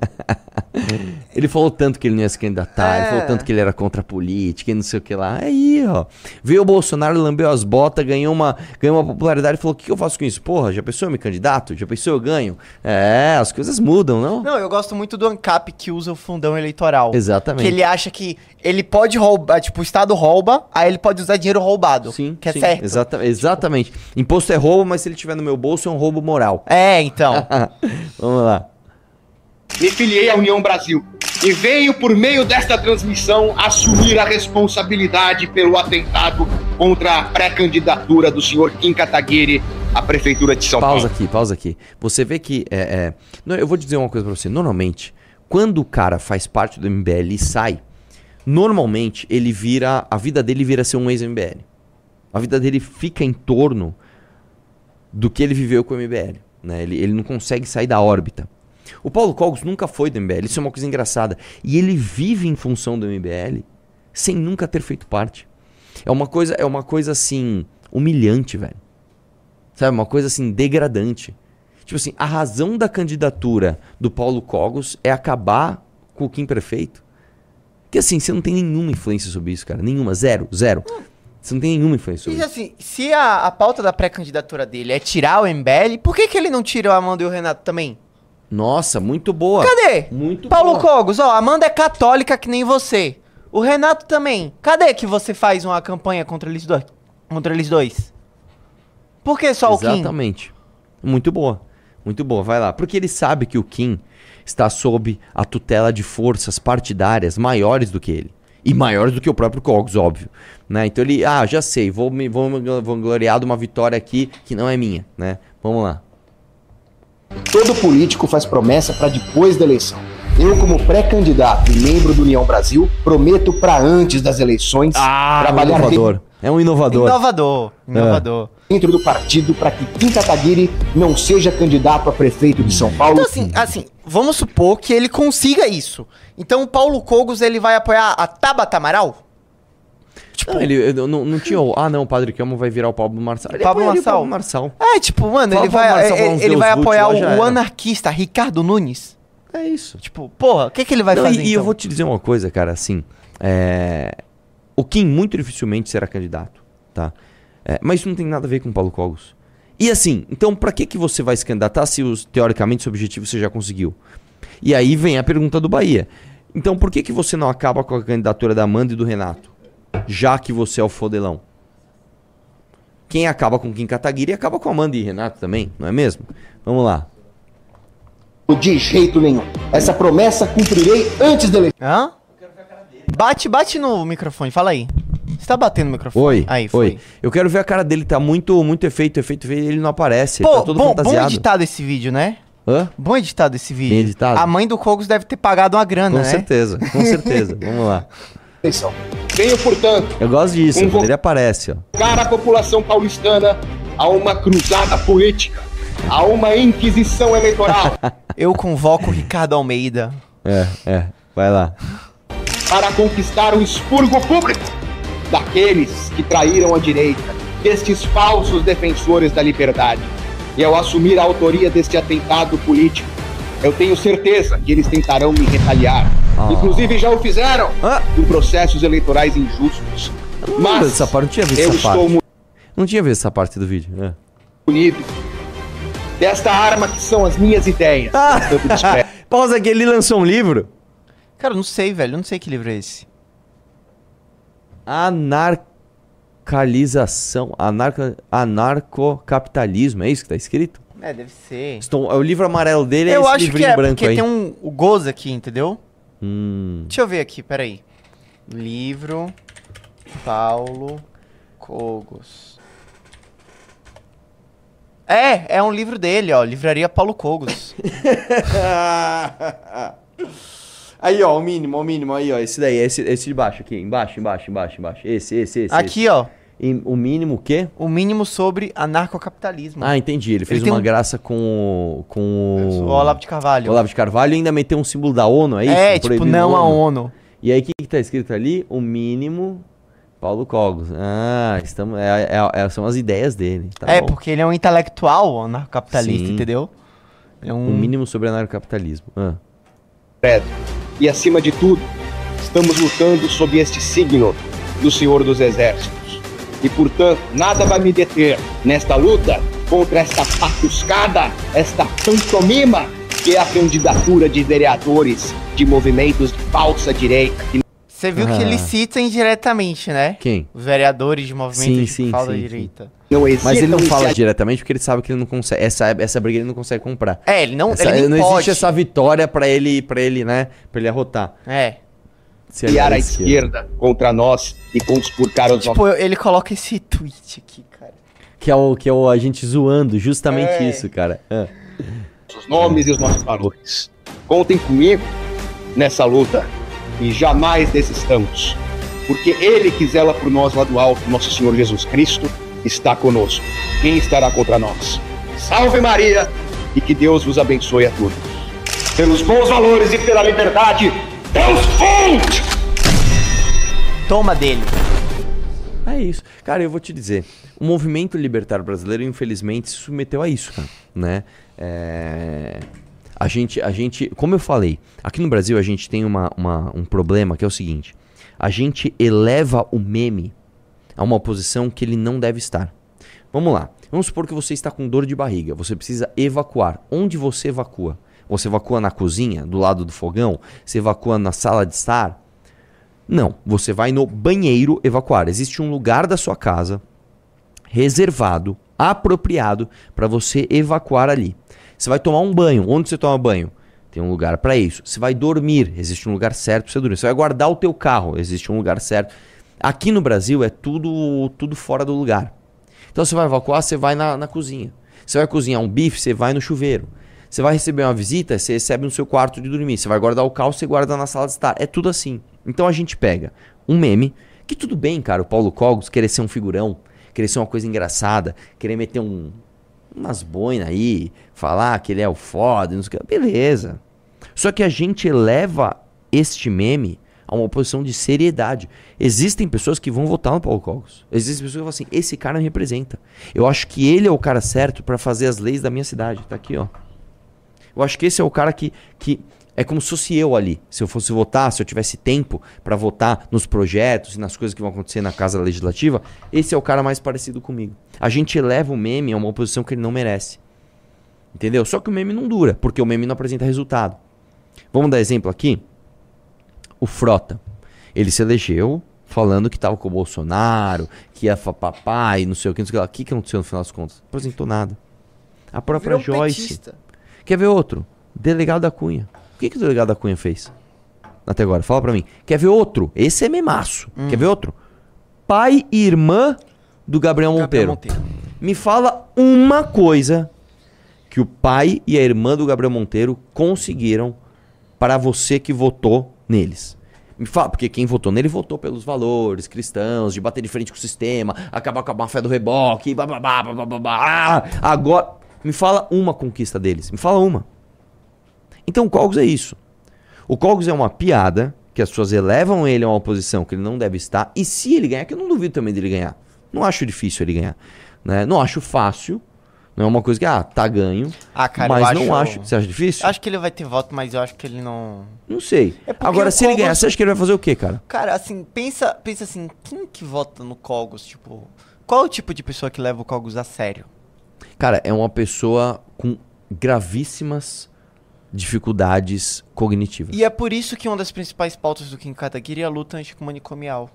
Ele falou tanto que ele não ia se candidatar, É. ele falou tanto que ele era contra a política e não sei o que lá. Aí, ó. Veio o Bolsonaro, lambeu as botas, ganhou uma, ganhou uma popularidade e falou: o que, que eu faço com isso? Porra, já pensou eu me candidato? Já pensou eu ganho? É, as coisas mudam, não? não, eu gosto muito do ANCAP que usa o fundão eleitoral. Exatamente. Que ele acha que ele pode roubar, tipo, o Estado rouba, aí ele pode usar dinheiro roubado. Sim, que sim, é certo. exata- exatamente. Imposto é roubo, mas se ele tiver no meu bolso é um roubo moral. É, então. Vamos lá. Me filiei à União Brasil e venho, por meio desta transmissão, assumir a responsabilidade pelo atentado contra a pré-candidatura do senhor Kim Kataguiri à Prefeitura de São Pausa Paulo. aqui, pausa aqui. Você vê que. É, é, não, eu vou dizer uma coisa pra você. Normalmente, quando o cara faz parte do M B L e sai, normalmente ele vira. A vida dele vira ser um ex-M B L. A vida dele fica em torno do que ele viveu com o M B L. Né? Ele, ele não consegue sair da órbita. O Paulo Cogos nunca foi do M B L, isso é uma coisa engraçada. E ele vive em função do M B L sem nunca ter feito parte. É uma coisa, é uma coisa assim, humilhante, velho. Sabe, uma coisa assim, degradante. Tipo assim, a razão da candidatura do Paulo Cogos é acabar com o Kim prefeito. Porque assim, você não tem nenhuma influência sobre isso, cara. Nenhuma, zero, zero. Você não tem nenhuma influência sobre E isso. assim, se a, a pauta da pré-candidatura dele é tirar o M B L, por que, que ele não tira o Amanda e o Renato também? Nossa, muito boa. Cadê? Muito Paulo boa. Cogos, ó, a Amanda é católica que nem você. O Renato também. Cadê que você faz uma campanha contra eles dois? Contra eles dois? Por que só o Kim? Exatamente. Muito boa. Muito boa, vai lá. Porque ele sabe que o Kim está sob a tutela de forças partidárias maiores do que ele. E maiores do que o próprio Cogos, óbvio. Né? Então ele, ah, já sei, vou me vou me vangloriar de uma vitória aqui que não é minha, né? Vamos lá. Todo político faz promessa para depois da eleição. Eu, como pré-candidato e membro do União Brasil, prometo para antes das eleições Ah, um trabalhar inovador. É um inovador. Inovador. Inovador. dentro do partido para que Kim Kataguiri não seja candidato a prefeito de São Paulo. Então, assim, assim, vamos supor que ele consiga isso. Então, o Paulo Cogos, ele vai apoiar a Tabata Amaral? Tipo, Não, ele eu não, não tinha o... Ah, não, o Padre Kelmo vai virar o Pablo Marçal. Ele Pablo apoiaria o Marçal. Pablo Marçal. é, tipo, mano, Fala ele pro vai, Marçal falar ele, uns ele Deus vai Vult apoiar lá, o, já o era. anarquista Ricardo Nunes. É isso. Tipo, porra, o que, que ele vai Não, fazer, e, e então? eu vou te dizer uma coisa, cara, assim... É... O Kim muito dificilmente será candidato, tá? É, mas isso não tem nada a ver com o Paulo Cogos. E assim, então pra que, que você vai se candidatar se, os, teoricamente, seu objetivo você já conseguiu? E aí vem a pergunta do Bahia. Então por que, que você não acaba com a candidatura da Amanda e do Renato? Já que você é o fodelão. Quem acaba com Kim Kataguiri acaba com Amanda e Renato também, não é mesmo? Vamos lá. De jeito nenhum. Essa promessa cumprirei antes da eleição. Hã? Bate, bate no microfone, fala aí. Você tá batendo no microfone? Oi, Aí, foi. oi. Eu quero ver a cara dele, tá muito, muito efeito, efeito, efeito, ele não aparece, Pô, ele tá todo bom, bom fantasiado. editado esse vídeo, né? Hã? Bom editado esse vídeo. Bem editado? A mãe do Cogos deve ter pagado uma grana, Com né? certeza, com certeza. Vamos lá. Venho, portanto, Eu gosto disso, Um vo- quando ele aparece, ó. convocar a população paulistana a uma cruzada política, a uma inquisição eleitoral, Eu convoco o Ricardo Almeida. É, é, vai lá. para conquistar o expurgo público daqueles que traíram a direita, destes falsos defensores da liberdade. E ao assumir a autoria deste atentado político, eu tenho certeza que eles tentarão me retaliar. Ah. Inclusive já o fizeram Ah. em processos eleitorais injustos. Eu não lembro dessa parte, não tinha visto eu essa parte. estou Não tinha visto essa parte do vídeo. É. munido desta arma que são as minhas ideias. Ah. Tanto despré- Pausa aqui, ele lançou um livro. Cara, eu não sei, velho. Eu não sei que livro é esse. Anarcalização, anarca, anarcocapitalismo, é isso que tá escrito? É, deve ser. Estou, o livro amarelo dele é Eu esse acho que livrinho é, branco porque aí. tem um o Goza aqui, entendeu? Hum. Deixa eu ver aqui, peraí. Livro Paulo Cogos. É, é um livro dele, ó. Livraria Paulo Cogos. Aí, ó, o mínimo, o mínimo, aí, ó, esse daí, esse, esse de baixo aqui, embaixo, embaixo, embaixo, embaixo, esse, esse, esse. Aqui, ó. E o mínimo o quê? O mínimo sobre anarcocapitalismo. Ah, entendi. Ele fez Ele tem uma um- graça com o... Com O o... Olavo de Carvalho. Olavo de Carvalho e ainda meteu um símbolo da ONU, é isso? É, tipo, Proibindo não a ONU. E aí, o que, que tá escrito ali? O mínimo Paulo Cogos. Ah, estamos, é, é- é- são as ideias dele. Tá é, bom. porque ele é um intelectual anarcocapitalista, Sim. entendeu? Ele é um... O mínimo sobre anarcocapitalismo. Ah. credo. E acima de tudo, estamos lutando sob este signo do Senhor dos Exércitos. E portanto, nada vai me deter nesta luta contra esta patuscada, esta pantomima, que é a candidatura de vereadores de movimentos de falsa direita. Que... Você viu que Ah. ele cita indiretamente, né? Quem? Os vereadores de movimentos Sim, de sim, falda sim, direita. não Mas ele não hesitam em fala se diretamente porque ele sabe que ele não consegue. Essa, essa briga ele não consegue comprar. É, ele não, Essa- ele nem não pode. existe essa vitória pra ele, pra ele, né? Pra ele arrotar. É. Se aliar é à esquerda contra nós e conspurcar os Tipo, ele coloca esse tweet aqui, cara. Que é o que é o a gente zoando, justamente É. isso, cara. Ah. nossos nomes e os nossos valores. Contem comigo nessa luta e jamais desistamos, porque Ele que zela por nós lá do alto, nosso Senhor Jesus Cristo, está conosco. Quem estará contra nós? Salve Maria e que Deus vos abençoe a todos. Pelos bons valores e pela liberdade, Deus fonte! Toma dele. É isso. Cara, eu vou te dizer, o movimento libertário brasileiro, infelizmente, se submeteu a isso, cara, né? É... A gente, a gente, como eu falei, aqui no Brasil a gente tem uma, uma, um problema que é o seguinte, a gente eleva o meme a uma posição que ele não deve estar. Vamos lá, vamos supor que você está com dor de barriga, você precisa evacuar. Onde você evacua? Você evacua na cozinha, do lado do fogão? Você evacua na sala de estar? Não, você vai no banheiro evacuar. Existe um lugar da sua casa reservado, apropriado para você evacuar ali. Você vai tomar um banho. Onde você toma banho? Tem um lugar para isso. Você vai dormir. Existe um lugar certo para você dormir. Você vai guardar o teu carro. Existe um lugar certo. Aqui no Brasil é tudo, tudo fora do lugar. Então você vai evacuar, você vai na, na cozinha. Você vai cozinhar um bife, você vai no chuveiro. Você vai receber uma visita, você recebe no seu quarto de dormir. Você vai guardar o carro, você guarda na sala de estar. É tudo assim. Então a gente pega um meme, que tudo bem, cara, o Paulo Cogos querer ser um figurão, querer ser uma coisa engraçada, querer meter um, umas boinas aí, falar que ele é o foda, não sei o que. Beleza. Só que a gente eleva este meme a uma posição de seriedade. Existem pessoas que vão votar no Paulo Cogos. Existem pessoas que falam assim, esse cara me representa. Eu acho que ele é o cara certo pra fazer as leis da minha cidade. Tá aqui, ó. Eu acho que esse é o cara que, que é como se fosse eu ali. Se eu fosse votar, se eu tivesse tempo pra votar nos projetos e nas coisas que vão acontecer na Casa Legislativa, esse é o cara mais parecido comigo. A gente eleva o meme a uma posição que ele não merece. Entendeu? Só que o meme não dura, porque o meme não apresenta resultado. Vamos dar exemplo aqui? O Frota. Ele se elegeu falando que tava com o Bolsonaro, que ia papai, não sei o que, não sei o que lá. O que, que aconteceu no final das contas? Não apresentou nada. A própria Virou Joyce. petista. Quer ver outro? Delegado da Cunha. O que, que o delegado da Cunha fez? Até agora, fala pra mim. Quer ver outro? Esse é memaço. Hum. Quer ver outro? Pai e irmã do Gabriel Monteiro. Gabriel Monteiro. Me fala uma coisa que o pai e a irmã do Gabriel Monteiro conseguiram para você que votou neles. Me fala, porque quem votou nele votou pelos valores cristãos, de bater de frente com o sistema, acabar com a máfia do reboque, bababá, bababá. Ah, agora, me fala uma conquista deles. Me fala uma. Então o Cogos é isso. O Cogos é uma piada que as pessoas elevam ele a uma posição que ele não deve estar. E se ele ganhar, que eu não duvido também dele ganhar. Não acho difícil ele ganhar. Né? Não acho fácil. Não é uma coisa que, ah, tá ganho. Ah, cara, mas eu não acho... acho. Você acha difícil? Acho que ele vai ter voto, mas eu acho que ele não... Não sei. É porque Agora, o se ele Cogos- ganhar, você acha que ele vai fazer o quê, cara? Cara, assim, pensa, pensa assim, quem que vota no Cogos, tipo... Qual é o tipo de pessoa que leva o Cogos a sério? Cara, é uma pessoa com gravíssimas dificuldades cognitivas. E é por isso que uma das principais pautas do Kim Kataguiri é a luta anticomanicomial.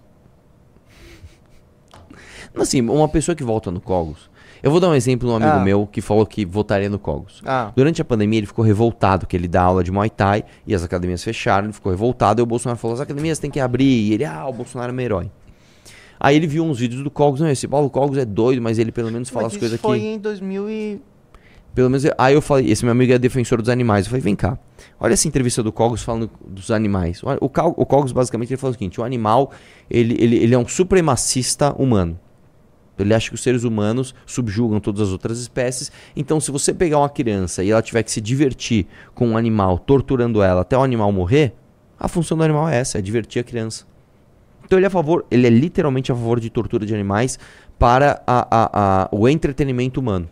Assim, uma pessoa que volta no Cogos... Eu vou dar um exemplo de um amigo Ah. meu que falou que votaria no Cogos. Ah. Durante a pandemia ele ficou revoltado, que ele dá aula de Muay Thai e as academias fecharam, ele ficou revoltado e o Bolsonaro falou, as academias têm que abrir, e ele, ah, o Bolsonaro é meu herói. Aí ele viu uns vídeos do Cogos, não, esse Paulo Cogos é doido, mas ele pelo menos fala Mas as isso coisas foi aqui. em dois mil e... Pelo menos, aí eu falei, esse meu amigo é defensor dos animais. Eu falei, vem cá, olha essa entrevista do Cogos falando dos animais. O, o, Cal- o Cogos basicamente ele falou o seguinte, o animal, ele, ele, ele é um supremacista humano. Ele acha que os seres humanos subjugam todas as outras espécies. Então, se você pegar uma criança e ela tiver que se divertir com um animal, torturando ela até o animal morrer, a função do animal é essa, é divertir a criança. Então ele é a favor, ele é literalmente a favor de tortura de animais para a, a, a, o entretenimento humano.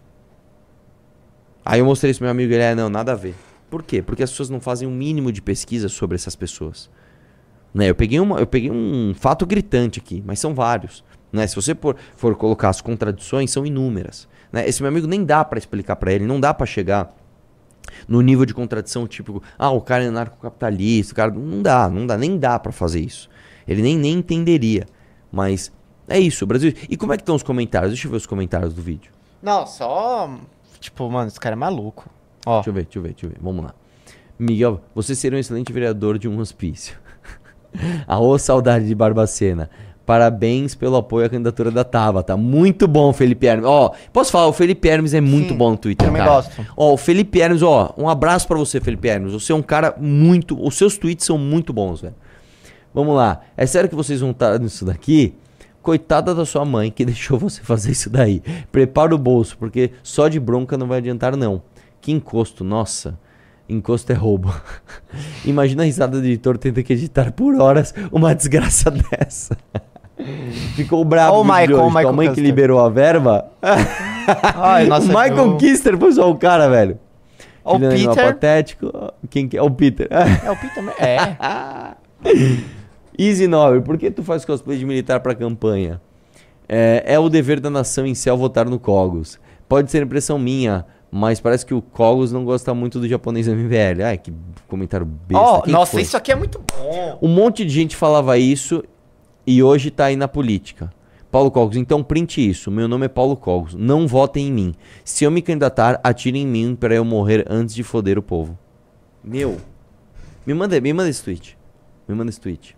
Aí eu mostrei isso pro meu amigo e ele, é, não, nada a ver. Por quê? Porque as pessoas não fazem um mínimo de pesquisa sobre essas pessoas. Né? Eu, peguei uma, eu peguei um fato gritante aqui, mas são vários. Né? Se você for, for colocar as contradições, são inúmeras. Né? Esse meu amigo nem dá para explicar para ele, não dá para chegar no nível de contradição tipo, ah, o cara é narcocapitalista, o cara... Não dá, não dá, nem dá para fazer isso. Ele nem, nem entenderia. Mas é isso, o Brasil... E como é que estão os comentários? Deixa eu ver os comentários do vídeo. Não, só... Tipo, mano, esse cara é maluco. Ó. Deixa eu ver, deixa eu ver, deixa eu ver. Vamos lá. Miguel, você seria um excelente vereador de um hospício. Aô, saudade de Barbacena. Parabéns pelo apoio à candidatura da Tabata. Muito bom, Felipe Hermes. Ó, posso falar, o Felipe Hermes é muito Sim, bom no Twitter, eu cara. também gosto. Ó, o Felipe Hermes, ó, um abraço pra você, Felipe Hermes. Você é um cara muito... Os seus tweets são muito bons, velho. Vamos lá. É sério que vocês vão estar nisso daqui? Coitada da sua mãe que deixou você fazer isso daí. Prepara o bolso, porque só de bronca não vai adiantar, não. Que encosto, nossa. Encosto é roubo. Imagina a risada do editor tendo que editar por horas uma desgraça dessa. Ficou bravo. Ó o Michael, o Michael Tua mãe que Custer. liberou a verba. Ai, nossa, o Michael eu- Kister foi só o cara, velho. Ó o Filho do animal Peter. patético. Quem que é? O Peter. É o Peter mesmo? É. Easy Nobre, por que tu faz cosplay de militar pra campanha? É, é o dever da nação em céu votar no Cogos. Pode ser impressão minha, mas parece que o Cogos não gosta muito do japonês M V L. Ai, que comentário besta. Ó, Quem nossa, foi? isso aqui é muito bom. Um monte de gente falava isso e hoje tá aí na política. Paulo Cogos, então print isso. Meu nome é Paulo Cogos. Não votem em mim. Se eu me candidatar, atirem em mim pra eu morrer antes de foder o povo. Meu. Me manda, me manda esse tweet. Me manda esse tweet.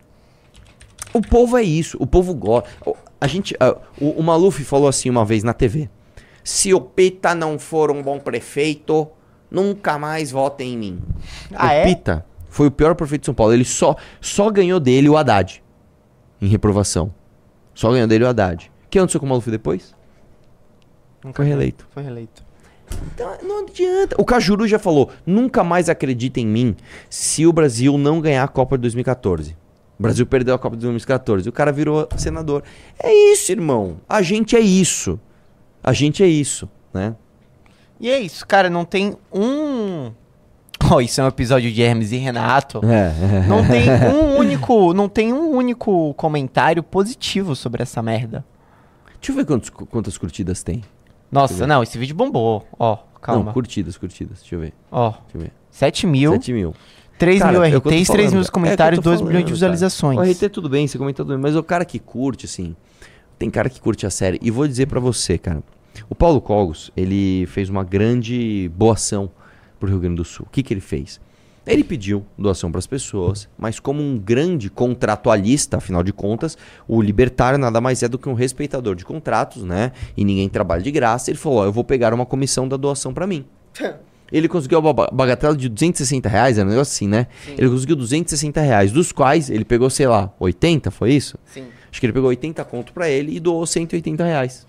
O povo é isso. O povo gosta. A gente, uh, o, o Maluf falou assim uma vez na T V. Se o Pita não for um bom prefeito, nunca mais votem em mim. Ah, o é? Pita foi o pior prefeito de São Paulo. Ele só, só ganhou dele o Haddad. Em reprovação. Só ganhou dele o Haddad. O que aconteceu com o Maluf depois? Nunca Foi reeleito. Foi reeleito. Então, não adianta. O Cajuru já falou, nunca mais acredita em mim se o Brasil não ganhar a Copa de dois mil e catorze. O Brasil perdeu a Copa de dois mil e catorze. O cara virou senador. É isso, irmão. A gente é isso. A gente é isso, né? E é isso, cara, não tem um... Ó, isso é um episódio de Hermes e Renato. É. Não tem um único, não tem um único comentário positivo sobre essa merda. Deixa eu ver quantos, quantas curtidas tem. Nossa, não, esse vídeo bombou. Ó, calma. Não, curtidas, curtidas. Deixa eu ver. Ó, Deixa eu ver. sete mil, sete mil. três Cara, mil é o que eu tô R Ts, três falando. mil comentários, É o que eu tô dois milhões de falando, visualizações. cara. O R T tudo bem, você comenta tudo bem, mas o cara que curte, assim, tem cara que curte a série. E vou dizer pra você, cara, o Paulo Cogos, ele fez uma grande boa ação pro Rio Grande do Sul. O que que ele fez? Ele pediu doação para as pessoas, mas como um grande contratualista, afinal de contas, o libertário nada mais é do que um respeitador de contratos, né? E ninguém trabalha de graça. Ele falou, ó, eu vou pegar uma comissão da doação para mim. Ele conseguiu uma ba- bagatela de duzentos e sessenta reais, era um negócio assim, né? Sim. Ele conseguiu duzentos e sessenta reais, dos quais ele pegou, sei lá, oitenta, foi isso? Sim. Acho que ele pegou oitenta conto para ele e doou cento e oitenta reais.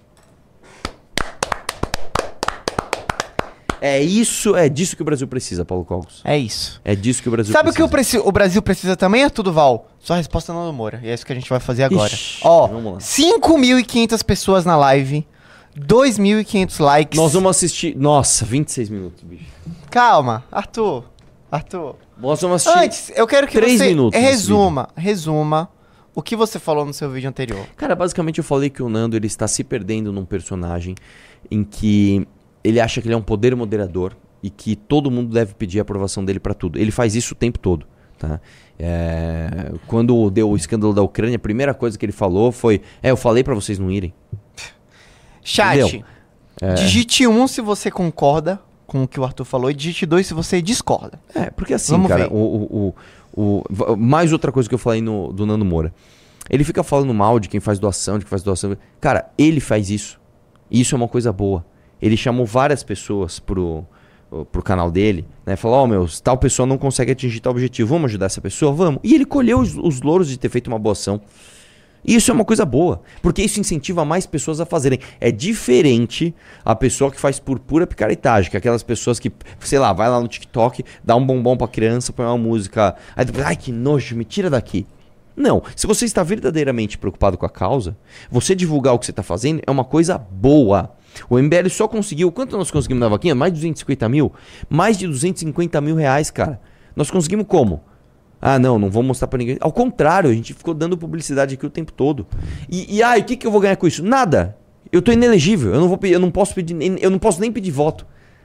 É isso, é disso que o Brasil precisa, Paulo Cogos. É isso. É disso que o Brasil Sabe o que precisa. o, preci- o Brasil precisa também, Arthur Duval? Sua resposta não Moura. E é isso que a gente vai fazer agora. Ixi, Ó, vamos lá. cinco mil e quinhentas pessoas na live, dois mil e quinhentos likes. Nós vamos assistir... Nossa, vinte e seis minutos, bicho. Calma, Arthur. Arthur. Nós vamos assistir... Antes, eu quero que três você minutos nesse resuma, resuma o que você falou no seu vídeo anterior. Cara, basicamente eu falei que o Nando ele está se perdendo num personagem em que ele acha que ele é um poder moderador e que todo mundo deve pedir a aprovação dele pra tudo. Ele faz isso o tempo todo, tá? É, quando deu o escândalo da Ucrânia, a primeira coisa que ele falou foi: é, eu falei pra vocês não irem. Chat, Entendeu? É. digite um se você concorda com o que o Arthur falou e digite dois se você discorda. É, porque assim, Vamos cara, ver. o, o, o, o- v- mais outra coisa que eu falei no, do Nando Moura. Ele fica falando mal de quem faz doação, de quem faz doação. Cara, ele faz isso. E isso é uma coisa boa. Ele chamou várias pessoas pro, pro canal dele, né? Falou, ó, meu, tal pessoa não consegue atingir tal objetivo. Vamos ajudar essa pessoa? Vamos. E ele colheu os, os louros de ter feito uma boa ação. E isso é uma coisa boa, porque isso incentiva mais pessoas a fazerem. É diferente a pessoa que faz por pura picaretagem, que é aquelas pessoas que, sei lá, vai lá no TikTok, dá um bombom pra criança, põe uma música, aí depois, ai que nojo, me tira daqui. Não, se você está verdadeiramente preocupado com a causa, você divulgar o que você está fazendo é uma coisa boa. O M B L só conseguiu, quanto nós conseguimos na vaquinha? Mais de duzentos e cinquenta mil? Mais de duzentos e cinquenta mil reais, cara. Nós conseguimos como? Ah, não, não vou mostrar pra ninguém. Ao contrário, a gente ficou dando publicidade aqui o tempo todo. E, e ai, o que, que eu vou ganhar com isso? Nada. Eu tô inelegível. Eu não, vou, eu não posso pedir, eu não posso nem pedir voto.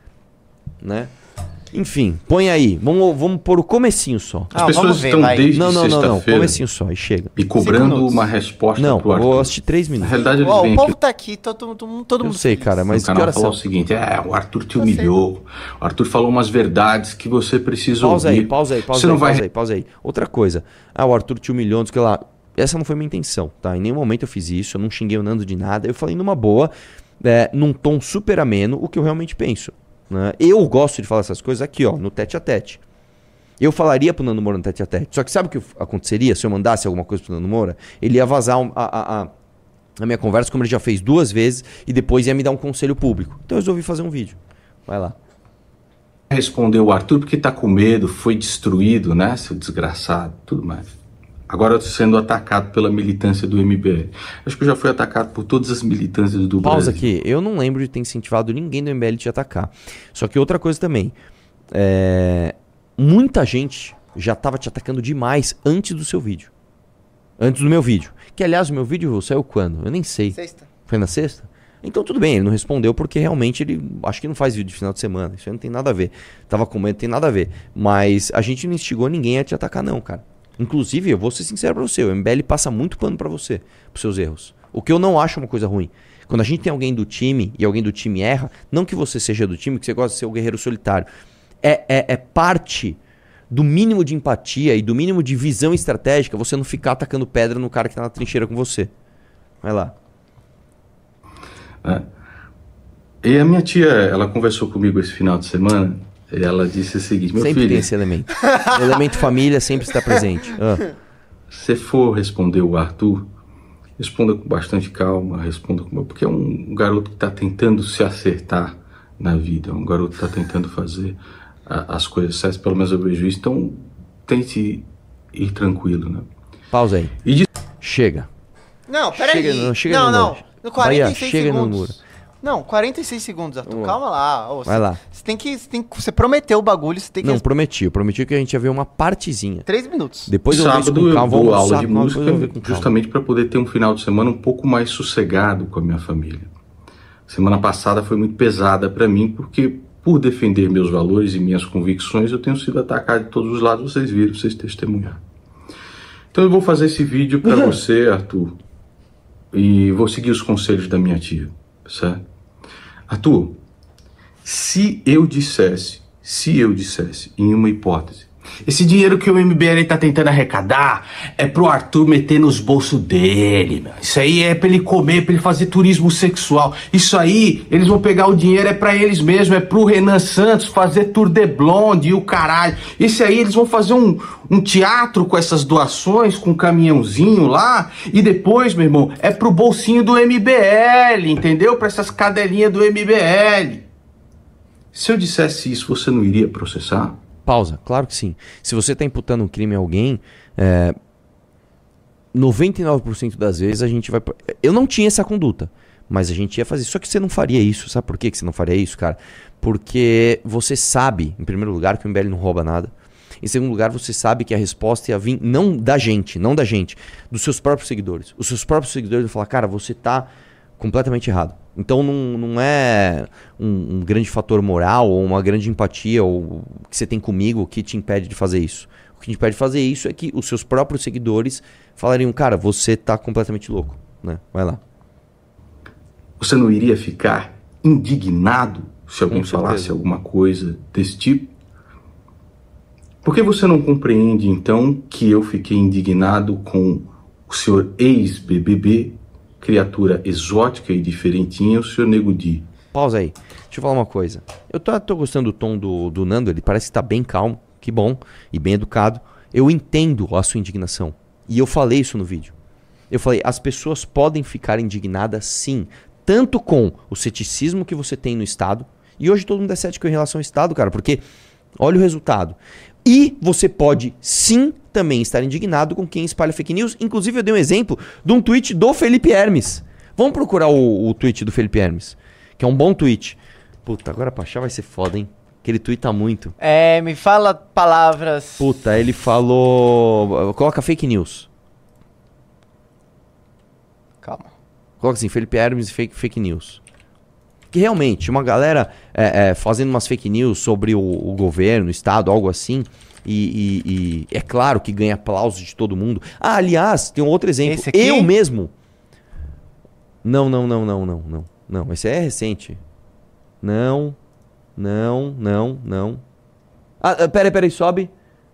Né? Enfim, põe aí. Vamos, vamos pôr o comecinho só. As ah, pessoas ver, estão vai. desde Não, não, não, não. Comecinho só e chega. E cobrando uma resposta não, pro Arthur. Não, vou assistir três minutos. Na realidade, eles oh, vêm o povo aqui. tá aqui, todo, todo, todo mundo Eu sei, feliz. cara, mas o canal que falou são? o seguinte, é, o Arthur te humilhou. O Arthur falou umas verdades que você precisa pausa ouvir. Aí, pausa aí, pausa você aí, não vai... pausa aí, pausa aí. Outra coisa. Ah, o Arthur te humilhou, não sei o que lá. Essa não foi minha intenção, tá? Em nenhum momento eu fiz isso, eu não xinguei o Nando de nada. Eu falei numa boa, é, num tom super ameno, o que eu realmente penso. Né? Eu gosto de falar essas coisas aqui, ó, no tete a tete. Eu falaria pro Nando Moura no tete a tete. Só que sabe o que aconteceria se eu mandasse alguma coisa pro Nando Moura? Ele ia vazar um, a, a, a, a minha conversa, como ele já fez duas vezes, e depois ia me dar um conselho público. Então eu resolvi fazer um vídeo. Vai lá. Respondeu o Arthur porque tá com medo, foi destruído, né, seu desgraçado, tudo mais. Agora eu tô sendo atacado pela militância do M B L. Acho que eu já fui atacado por todas as militâncias do Pausa Brasil. aqui. Eu não lembro de ter incentivado ninguém do M B L a te atacar. Só que outra coisa também. É... Muita gente já tava te atacando demais antes do seu vídeo. Antes do meu vídeo. Que, aliás, o meu vídeo saiu quando? Eu nem sei. Sexta. Foi na sexta? Então tudo bem, ele não respondeu porque realmente ele... Acho que não faz vídeo de final de semana. Isso aí não tem nada a ver. Tava com medo, não tem nada a ver. Mas a gente não instigou ninguém a te atacar não, cara. Inclusive, eu vou ser sincero pra você. O M B L passa muito pano pra você. Pros seus erros. O que eu não acho uma coisa ruim. Quando a gente tem alguém do time e alguém do time erra, não que você seja do time, que você gosta de ser o guerreiro solitário. É, é, é parte do mínimo de empatia e do mínimo de visão estratégica você não ficar atacando pedra no cara que tá na trincheira com você. Vai lá. É. E a minha tia, ela conversou comigo esse final de semana e ela disse o seguinte, meu sempre filho... tem esse elemento. O elemento família sempre está presente. Ah. Se for responder o Arthur, responda com bastante calma, responda com... Porque é um garoto que está tentando se acertar na vida, é um garoto que está tentando fazer a, as coisas certas, pelo menos eu vejo isso, então tente ir tranquilo, né? Pausa aí. E de... Chega. Não, peraí. Chega, não, chega não, no não. muro. No quarenta e seis Bahia, chega segundos. no muro. Não, quarenta e seis segundos, Arthur. Vamos Calma lá. Ô, Vai cê, lá. Você tem que, você tem que. Você prometeu o bagulho, você tem que. Não, prometi. Eu prometi que a gente ia ver uma partezinha. Três minutos. Depois eu Sábado vejo com calma, eu dou vamos aula de com música calma. justamente para poder ter um final de semana um pouco mais sossegado com a minha família. Semana passada foi muito pesada para mim porque por defender meus valores e minhas convicções eu tenho sido atacado de todos os lados, vocês viram, vocês testemunharam. Então eu vou fazer esse vídeo para uhum. você, Arthur, e vou seguir os conselhos da minha tia, certo? Arthur, se eu dissesse, se eu dissesse, em uma hipótese, esse dinheiro que o M B L tá tentando arrecadar é pro Arthur meter nos bolsos dele, meu. Isso aí é pra ele comer, pra ele fazer turismo sexual. Isso aí, eles vão pegar o dinheiro, é pra eles mesmo, é pro Renan Santos fazer Tour de Blonde e o caralho. Esse aí, eles vão fazer um, um teatro com essas doações, com um caminhãozinho lá, e depois, meu irmão, é pro bolsinho do M B L, entendeu? Pra essas cadelinhas do M B L. Se eu dissesse isso, você não iria processar? Pausa, claro que sim. Se você está imputando um crime a alguém, é, noventa e nove por cento das vezes a gente vai... Eu não tinha essa conduta, mas a gente ia fazer. Só que você não faria isso. Sabe por que você não faria isso, cara? Porque você sabe, em primeiro lugar, que o M B L não rouba nada. Em segundo lugar, você sabe que a resposta ia vir não da gente, não da gente, dos seus próprios seguidores. Os seus próprios seguidores vão falar, cara, você tá completamente errado. Então não, não é um, um grande fator moral ou uma grande empatia ou que você tem comigo que te impede de fazer isso. O que te impede de fazer isso é que os seus próprios seguidores falariam, cara, você tá completamente louco, né? Vai lá. Você não iria ficar indignado se alguém falasse alguma coisa desse tipo? Por que você não compreende, então, que eu fiquei indignado com o senhor ex-B B B, criatura exótica e diferentinha, o senhor Nego Di? Pausa aí. Deixa eu falar uma coisa. Eu tô, tô gostando do tom do, do Nando, ele parece que tá bem calmo, que bom, e bem educado. Eu entendo a sua indignação. E eu falei isso no vídeo. Eu falei, as pessoas podem ficar indignadas sim, tanto com o ceticismo que você tem no Estado, e hoje todo mundo é cético em relação ao Estado, cara, porque olha o resultado. E você pode sim também estar indignado com quem espalha fake news. Inclusive eu dei um exemplo de um tweet do Felipe Hermes. Vamos procurar o, o tweet do Felipe Hermes, que é um bom tweet. Puta, agora pra achar vai ser foda, hein? Que ele tweeta muito. É, me fala palavras... Puta, ele falou... Coloca fake news. Calma. Coloca assim, Felipe Hermes e fake, fake news. Que realmente, uma galera é, é, fazendo umas fake news sobre o, o governo, o Estado, algo assim, e, e, e é claro que ganha aplausos de todo mundo. Ah, aliás, tem um outro exemplo. Esse aqui? Eu mesmo... Não, não, não, não, não, não. Não, esse é recente. Não, não, não, não. Ah, peraí, peraí, sobe.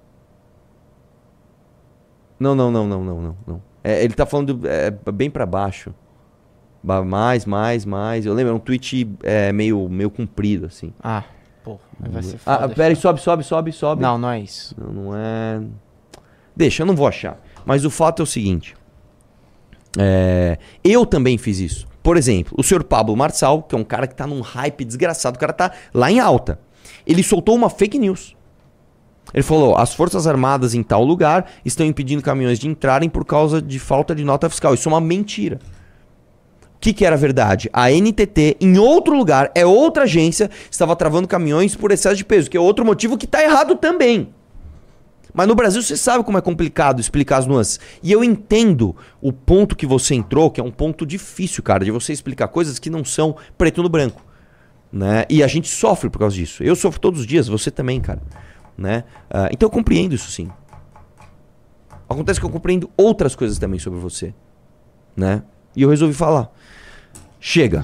Não, não, não, não, não, não, não. É, ele tá falando é, bem pra baixo. Mais, mais, mais. Eu lembro, é um tweet é, meio, meio comprido, assim. Ah, pô, vai ser foda. Ah, peraí, sobe, sobe, sobe, sobe. Não, não é isso. Não, não é... Deixa, eu não vou achar. Mas o fato é o seguinte. É, eu também fiz isso. Por exemplo, o senhor Pablo Marçal, que é um cara que tá num hype desgraçado, o cara tá lá em alta. Ele soltou uma fake news. Ele falou, as Forças Armadas em tal lugar estão impedindo caminhões de entrarem por causa de falta de nota fiscal. Isso é uma mentira. O que, que era verdade? A N T T, em outro lugar, é outra agência, estava travando caminhões por excesso de peso, que é outro motivo que tá errado também. Mas no Brasil você sabe como é complicado explicar as nuances. E eu entendo o ponto que você entrou, que é um ponto difícil, cara, de você explicar coisas que não são preto no branco. Né? E a gente sofre por causa disso. Eu sofro todos os dias, você também, cara. Né? Uh, então eu compreendo isso sim. Acontece que eu compreendo outras coisas também sobre você. Né? E eu resolvi falar. Chega.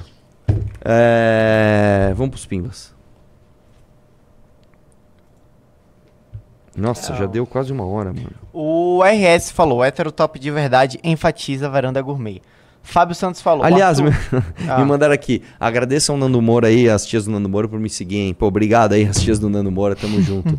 É... Vamos pros pimbas. Nossa, já deu quase uma hora, mano. O R S falou, hétero top de verdade enfatiza a varanda gourmet. Fábio Santos falou. Aliás, me, ah. me mandaram aqui. Agradeço ao Nando Moura aí, as tias do Nando Moura por me seguirem. Pô, obrigado aí, as tias do Nando Moura, tamo junto.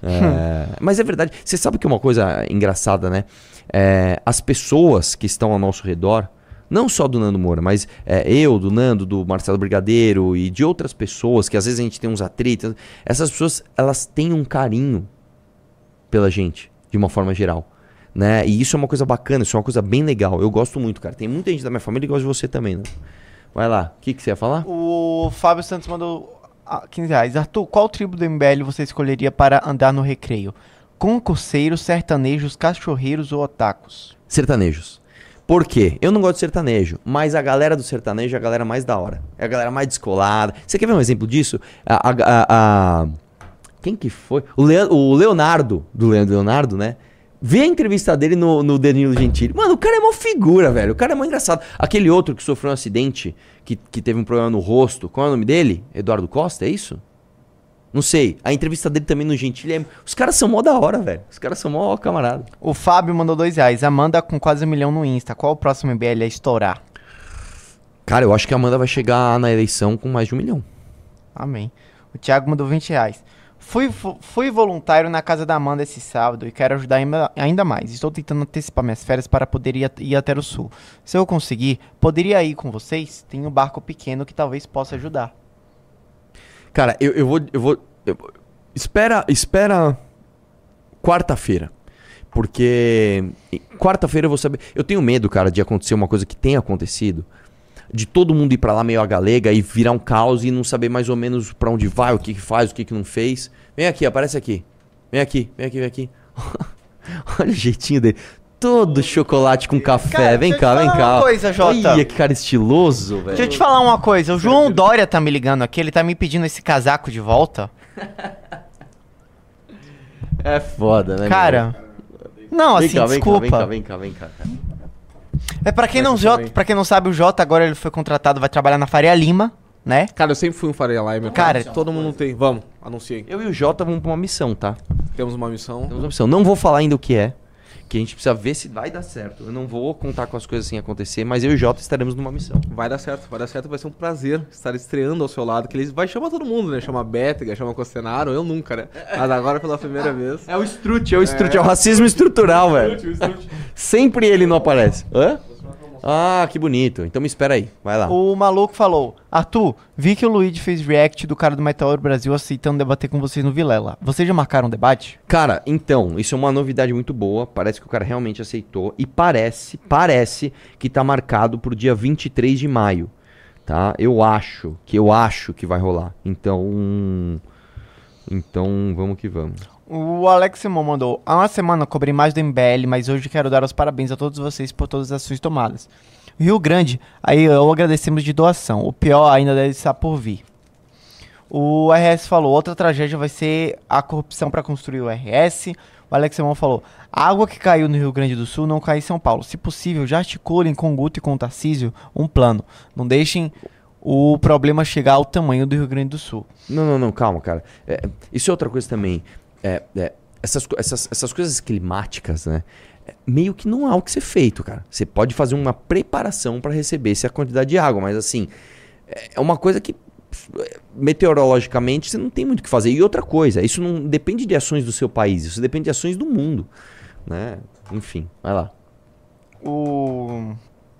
É, mas é verdade. Você sabe que é uma coisa engraçada, né? É, as pessoas que estão ao nosso redor, não só do Nando Moura, mas é, eu, do Nando, do Marcelo Brigadeiro e de outras pessoas, que às vezes a gente tem uns atritos. Essas pessoas, elas têm um carinho pela gente, de uma forma geral, né? E isso é uma coisa bacana, isso é uma coisa bem legal. Eu gosto muito, cara. Tem muita gente da minha família que gosta de você também, né? Vai lá, o que, que você ia falar? O Fábio Santos mandou quinze reais. Arthur, qual tribo do M B L você escolheria para andar no recreio? Concurseiros, sertanejos, cachorreiros ou otakus? Sertanejos. Por quê? Eu não gosto de sertanejo, mas a galera do sertanejo é a galera mais da hora. É a galera mais descolada. Você quer ver um exemplo disso? A... a, a, a... Quem que foi? O, Leo, o Leonardo, do Leonardo, né? Vê a entrevista dele no, no Danilo Gentili. Mano, o cara é uma figura, velho. O cara é muito engraçado. Aquele outro que sofreu um acidente, que, que teve um problema no rosto. Qual é o nome dele? Eduardo Costa, é isso? Não sei. A entrevista dele também no Gentili é... Os caras são mó da hora, velho. Os caras são mó camarada. O Fábio mandou dois reais. Amanda com quase um milhão no Insta. Qual o próximo M B L a estourar? Cara, eu acho que a Amanda vai chegar na eleição com mais de um milhão. Amém. O Thiago mandou vinte reais. Fui, fui voluntário na casa da Amanda esse sábado e quero ajudar ainda mais. Estou tentando antecipar minhas férias para poder ir, ir até o sul. Se eu conseguir, poderia ir com vocês? Tem um barco pequeno que talvez possa ajudar. Cara, eu, eu vou... Eu vou eu, espera espera quarta-feira. Porque quarta-feira eu vou saber... Eu tenho medo, cara, de acontecer uma coisa que tem acontecido. De todo mundo ir pra lá meio a galega e virar um caos e não saber mais ou menos pra onde vai, o que que faz, o que que não fez. Vem aqui, aparece aqui. Vem aqui, vem aqui, vem aqui. Olha o jeitinho dele. Todo chocolate com café. Cara, vem cá, vem cá. Uma coisa, Jota. Olha que cara estiloso, velho. Deixa eu te falar uma coisa. O João Dória tá me ligando aqui, ele tá me pedindo esse casaco de volta. É foda, né? Cara, não, assim, vem cá, desculpa. Vem cá, vem cá, vem cá, vem cá. É pra quem, não, Jota, pra quem não sabe, o Jota agora ele foi contratado, vai trabalhar na Faria Lima, né? Cara, eu sempre fui um Faria Lima. Cara, todo mundo tem. Vamos, anunciei. Eu e o Jota vamos pra uma missão, tá? Temos uma missão. Temos uma missão. Não vou falar ainda o que é, que a gente precisa ver se vai dar certo. Eu não vou contar com as coisas sem acontecer, mas eu e o Jota estaremos numa missão. Vai dar certo, vai dar certo. Vai ser um prazer estar estreando ao seu lado, que eles vai chamar todo mundo, né? Chama Bétega, chama Costenaro, eu nunca, né? Mas agora pela primeira vez. É o Strut, é o Strut, é, é o racismo estrutural, velho. Sempre ele não aparece. Hã? Ah, que bonito. Então me espera aí. Vai lá. O maluco falou: Arthur, vi que o Luigi fez react do cara do Meteoro Brasil aceitando debater com vocês no Vilela. Vocês já marcaram um debate? Cara, então, isso é uma novidade muito boa. Parece que o cara realmente aceitou. E parece, parece que tá marcado pro dia vinte e três de maio. Tá? Eu acho, que eu acho que vai rolar. Então... Então, vamos que vamos. O Alex Simon mandou: há uma semana cobri mais do M B L, mas hoje quero dar os parabéns a todos vocês por todas as ações tomadas. Rio Grande, aí eu agradecemos de doação. O pior ainda deve estar por vir. O R S falou: outra tragédia vai ser a corrupção para construir o R S. O Alex Simon falou: a água que caiu no Rio Grande do Sul não cai em São Paulo. Se possível, já articulem com o Guto e com o Tarcísio um plano. Não deixem o problema chegar ao tamanho do Rio Grande do Sul. Não, não, não, calma, cara. É, isso é outra coisa também. É, é, essas, essas, essas coisas climáticas, né? É, meio que não há o que ser feito, cara. Você pode fazer uma preparação para receber essa quantidade de água, mas assim, é uma coisa que meteorologicamente você não tem muito o que fazer. E outra coisa, isso não depende de ações do seu país, isso depende de ações do mundo, né? Enfim, vai lá. O,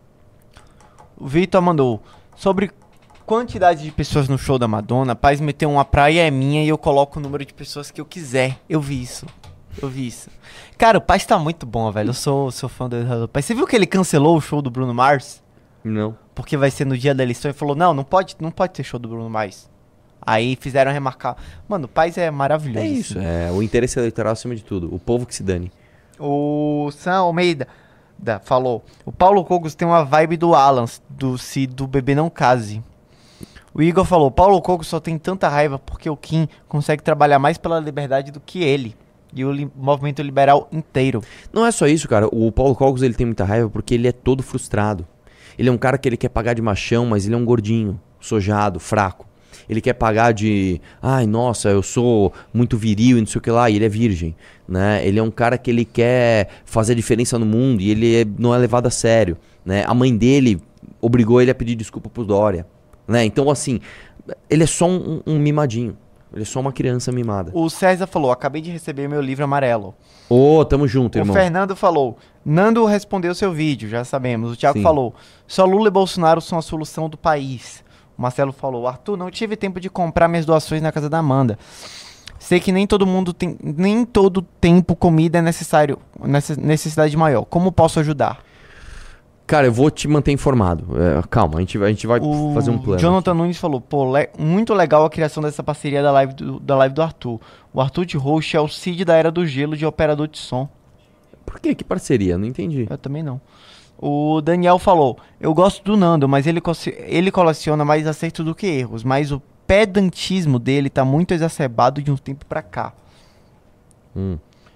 o Vitor mandou: sobre quantidade de pessoas no show da Madonna, Paz meteu uma praia é minha e eu coloco o número de pessoas que eu quiser. Eu vi isso. Eu vi isso. Cara, o Paz tá muito bom, velho. Eu sou, sou fã do Paz. Você viu que ele cancelou o show do Bruno Mars? Não. Porque vai ser no dia da eleição. Ele falou: não, não pode, não pode ter show do Bruno Mars. Aí fizeram remarcar. Mano, o Paz é maravilhoso. É isso, assim. É o interesse eleitoral acima de tudo. O povo que se dane. O Sam Almeida da, falou: o Paulo Cogos tem uma vibe do Alan, do se do bebê não case. O Igor falou: Paulo Cogos só tem tanta raiva porque o Kim consegue trabalhar mais pela liberdade do que ele. E o li- movimento liberal inteiro. Não é só isso, cara. O Paulo Cogos, ele tem muita raiva porque ele é todo frustrado. Ele é um cara que ele quer pagar de machão, mas ele é um gordinho, sojado, fraco. Ele quer pagar de, ai, nossa, eu sou muito viril e não sei o que lá, e ele é virgem, né? Ele é um cara que ele quer fazer diferença no mundo e ele é, não é levado a sério, né? A mãe dele obrigou ele a pedir desculpa pro Dória, né? Então, assim, ele é só um, um mimadinho. Ele é só uma criança mimada. O César falou: acabei de receber meu livro amarelo. Ô, oh, tamo junto, irmão. O Fernando falou: Nando respondeu seu vídeo, já sabemos. O Thiago Sim. falou: só Lula e Bolsonaro são a solução do país. O Marcelo falou: Arthur, não tive tempo de comprar minhas doações na casa da Amanda. Sei que nem todo mundo tem, nem todo tempo comida é necessário, necessidade maior. Como posso ajudar? Cara, eu vou te manter informado. É, calma, a gente, a gente vai o fazer um plano. Jonathan Nunes falou: pô, le- muito legal a criação dessa parceria da live do, da live do Arthur. O Arthur de host é o Cid da Era do Gelo de operador de som. Por quê? Que parceria? Não entendi. Eu também não. O Daniel falou: eu gosto do Nando, mas ele, ele coleciona mais acertos do que erros. Mas o pedantismo dele tá muito exacerbado de um tempo pra cá. Hum.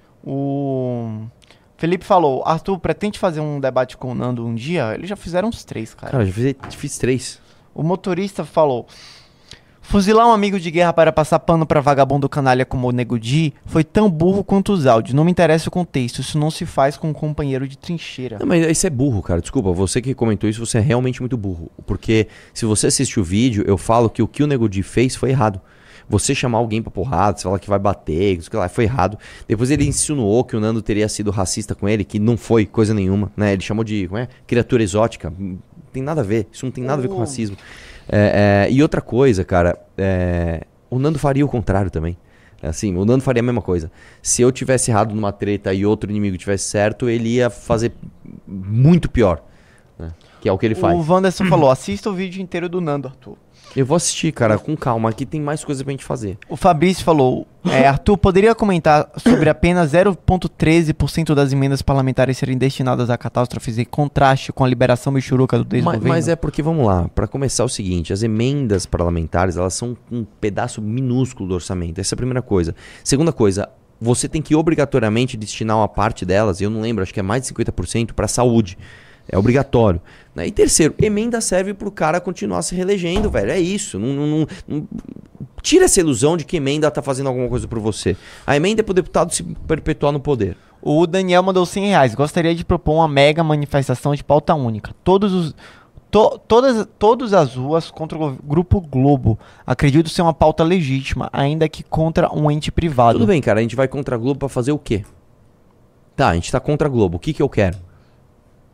O Felipe falou: Arthur, pretende fazer um debate com o Nando um dia? Eles já fizeram uns três, cara. Cara, já fiz, fiz três. O motorista falou: fuzilar um amigo de guerra para passar pano pra vagabundo canalha como o Nego Di foi tão burro quanto os áudios. Não me interessa o contexto. Isso não se faz com um companheiro de trincheira. Não, mas isso é burro, cara. Desculpa, você que comentou isso, você é realmente muito burro. Porque se você assistir o vídeo, eu falo que o que o Nego Di fez foi errado. Você chamar alguém pra porrada, você falar que vai bater, isso que lá, foi errado. Depois ele insinuou que o Nando teria sido racista com ele, que não foi coisa nenhuma, né? Ele chamou de, como é? Criatura exótica. Não tem nada a ver. Isso não tem nada a ver com racismo. É, é, e outra coisa, cara, é, o Nando faria o contrário também. Assim, o Nando faria a mesma coisa. Se eu tivesse errado numa treta e outro inimigo tivesse certo, ele ia fazer muito pior, né? Que é o que ele faz. O Wanderson falou: assista o vídeo inteiro do Nando, Arthur. Eu vou assistir, cara, com calma. Aqui tem mais coisa pra gente fazer. O Fabrício falou: é, Arthur, poderia comentar sobre apenas zero vírgula treze por cento das emendas parlamentares serem destinadas a catástrofes em contraste com a liberação michuruca do desgoverno? Mas, mas é porque, vamos lá, pra começar é o seguinte: as emendas parlamentares, elas são um pedaço minúsculo do orçamento. Essa é a primeira coisa. Segunda coisa, você tem que obrigatoriamente destinar uma parte delas, eu não lembro, acho que é mais de cinquenta por cento pra saúde. É obrigatório. Né? E terceiro, emenda serve pro cara continuar se reelegendo, velho. É isso. Não, não, não, não... Tira essa ilusão de que emenda tá fazendo alguma coisa por você. A emenda é pro deputado se perpetuar no poder. O Daniel mandou cem reais. Gostaria de propor uma mega manifestação de pauta única. Todos os... To, todas, todas as ruas contra o Grupo Globo. Acredito ser uma pauta legítima, ainda que contra um ente privado. Tudo bem, cara. A gente vai contra a Globo pra fazer o quê? Tá, a gente tá contra a Globo. O que que eu quero?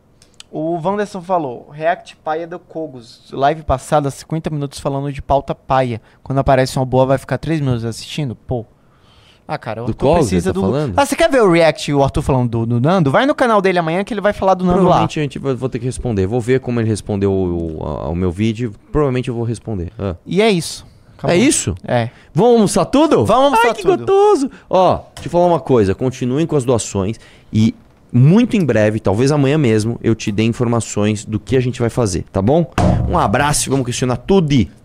O Wanderson falou, React Paia do Cogos. Live passada, cinquenta minutos falando de pauta paia. Quando aparece uma boa, vai ficar três minutos assistindo? Pô. Ah, cara, o Do Arthur Cogos, precisa ele tá do... falando? Ah, você quer ver o React e o Arthur falando do, do Nando? Vai no canal dele amanhã que ele vai falar do Nando lá. Provavelmente a gente vai, vou ter que responder. Vou ver como ele respondeu o- o- ao meu vídeo. Provavelmente eu vou responder. Ah. E é isso. Acabou. É isso? É. Vamos almoçar tudo? Vamos almoçar Ai, que tudo. gostoso! Ó, deixa eu falar uma coisa. Continuem com as doações e muito em breve, talvez amanhã mesmo, eu te dê informações do que a gente vai fazer, tá bom? Um abraço e vamos questionar tudo.